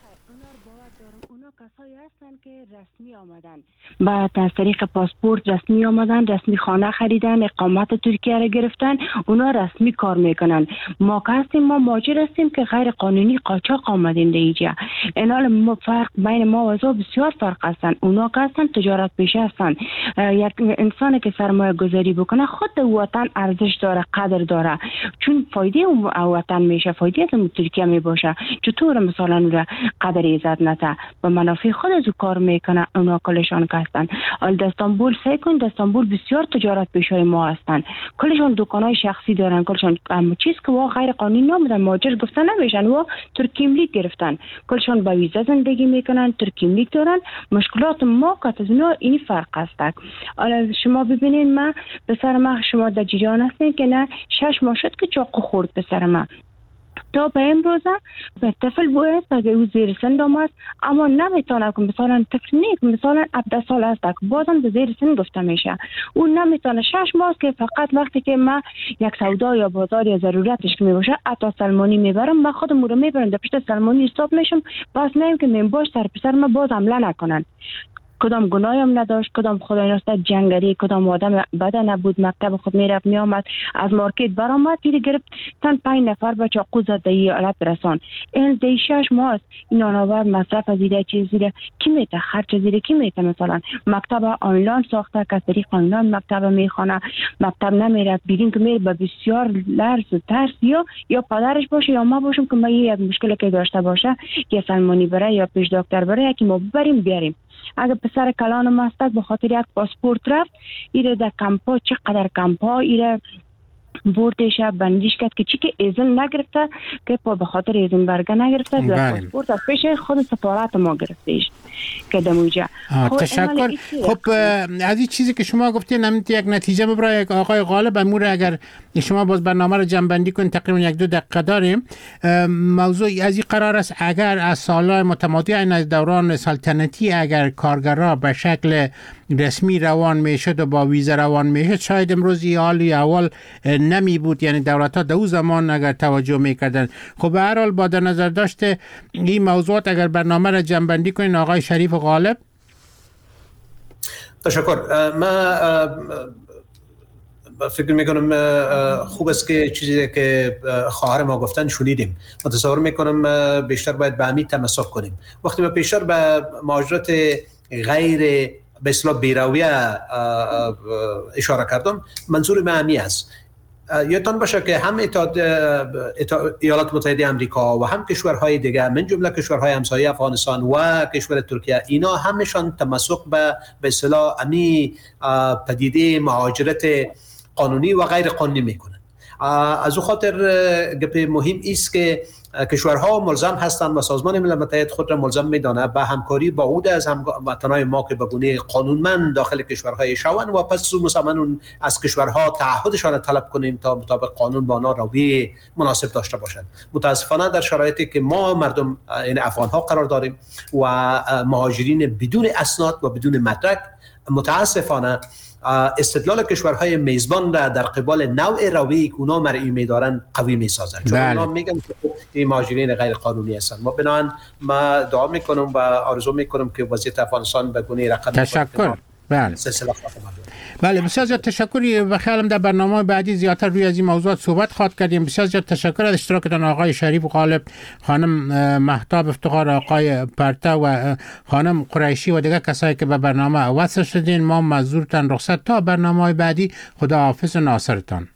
اونا کسایی هستن که رسمی آمدن، بعد از طریق پاسپورت رسمی آمدن، رسمی خانه خریدن، اقامت ترکیه را گرفتن، اونا رسمی کار میکنن. ما که هستیم، ما مهاجر هستیم که غیر قانونی قاچاق آمدیم در اینجا. اینال فرق بین ما و اونا بسیار فرق هستن. اونا که هستن تجارت پیشه هستن. یک انسان که سرمایه گذاری بکنه خود وطن ارزش داره، قدر داره، چون فایده اون وطن میشه، فایده از ترکیه میباشه. چطور مثلا اون را قدر عزت نته و منافع خود از کار میکنه. اونا کلشان که هستن در استانبول، سعی کن در استانبول بسیار تجارت پیشای ما هستن، کلشان دکانای شخصی دارن، کلشان چیز که وا غیر قانونی نمیدن، مهاجر گفتن نمیشن، وا ترکی ملیک گرفتن، کلشان با ویزا زندگی میکنن، ترکی ملیک دارن. مشکلات ما که از اینا این فرق هست. حالا شما ببینید، ما پسر ما، شما در جریان هستین که نه 6 ماه شد که چاقو خورد پسر ما. تا به امروزه به طفل باید اگه او زیر سن آمد، اما نمیتونه که مثلا طفل نیست، مثلا 17 سال است که بازم به زیر سن گفته میشه. او نمیتونه 6 ماه که فقط وقتی که ما یک سودا یا بازار یا ضرورتش که میباشه حتی سلمانی میبرم، من خودم رو میبرم در پشت سلمانی حساب میشم، بس نیم که من باش سر پسر ما باز حمله نکنن. کدام گناهی هم نداشت، کدام خدای ناسته جنگلی، کدام آدم بده نبود، مکتب خود میرفت میآمد، از مارکت برآمد دیگه گرفت تن 5 نفر به چاقو زد دی حالت رسان. این دی 6 ماه این آنور مصرف از ایده چیز زیره کی میته، خرج زیره کی میته. مثلا مکتب آنلاین ساخته که طریق آنلاین مکتب میخونه، مکتب نمیره، بیرین که میره به بسیار لرز و ترس، یا پدرش باشه یا ما باشم که ما یک مشکلی که داشته باشه که سلمانی بره یا پیش دکتر بره یکی ما ببریم بیاریم. اگر پسر کلان مستک به خاطر یک پاسپورت رفت، ایره در کمپا، چقدر کمپا ایره بردش بندیش کرد که چی که ایزن نگرفته، که به خاطر ایزن برگه نگرفته، در پاسپورت از پیش خود سفارت ما گرفتیش که دموجه. تشکر. خب از این چیزی که شما گفتین هم یک نتیجه ببرای آقای غالب امور، اگر شما باز برنامه رو جنبندی کنید، تقریبا 1-2 دقیقه داریم. موضوع از این قرار است اگر از سالهای متمادی از دوران سلطنتی اگر کارگرها به شکل رسمی روان میشد و با ویزا روان میشد، شاید امروز حالی اول نمی بود. یعنی دولت‌ها در اون زمان اگر توجه میکردن. خب به هر حال با در نظر داشته این موضوعات اگر برنامه را جنبندی کنین آقای شریف غالب. تشکر. من فکر میکنم خوب است که چیزی که خواهر ما گفتن شنیدیم. متصور میکنم بیشتر باید به همین تمسک کنیم. وقتی ما بیشتر به مهاجرت غیر به اصطلاح بیرویه اشاره کردم، منظور من همین است. یادتان باشه که هم ایالات متحده آمریکا و هم کشورهای دیگه من جمله کشورهای همسایه افغانستان و کشور ترکیه، اینا همشان تمسک به اصطلاح امی پدیده مهاجرت قانونی و غیر قانونی میکنن. از او خاطر گپ مهم است که کشورها ملزم هستند و سازمان ملل متحد خود را ملزم می‌داند به همکاری با عود از هموطنان ما که به گونه قانونمند داخل کشورهای شوند و پس مسلماً از کشورها تعهدشان را طلب کنیم تا مطابق قانون با آنها رویه مناسب داشته باشند. متاسفانه در شرایطی که ما مردم این افغان‌ها قرار داریم و مهاجرین بدون اسناد و بدون مدرک، متاسفانه استدلال کشورهای میزبان را در قبال نوع رویه‌ای که اونا مرئی می‌دارن قوی می‌سازند، چون اونا میگن که این مهاجرین غیر قانونی هستند. ما بنابراین ما دعا می‌کنم و آرزو می‌کنم که وضعیت افغانستان به گونه رقم تشکر. بله سلسله بله بسیار زیاد تشکر و خیالم در برنامه بعدی زیادتر روی از این موضوعات صحبت خواهد کردیم. بسیار زیاد تشکر از اشتراکتان آقای شریف غالب، خانم مهتاب افتخار، آقای پرته و خانم قریشی و دیگر کسایی که به برنامه وصل شدین. ما معذورتان رخصت تا برنامه بعدی. خدا حافظ و ناصرتان.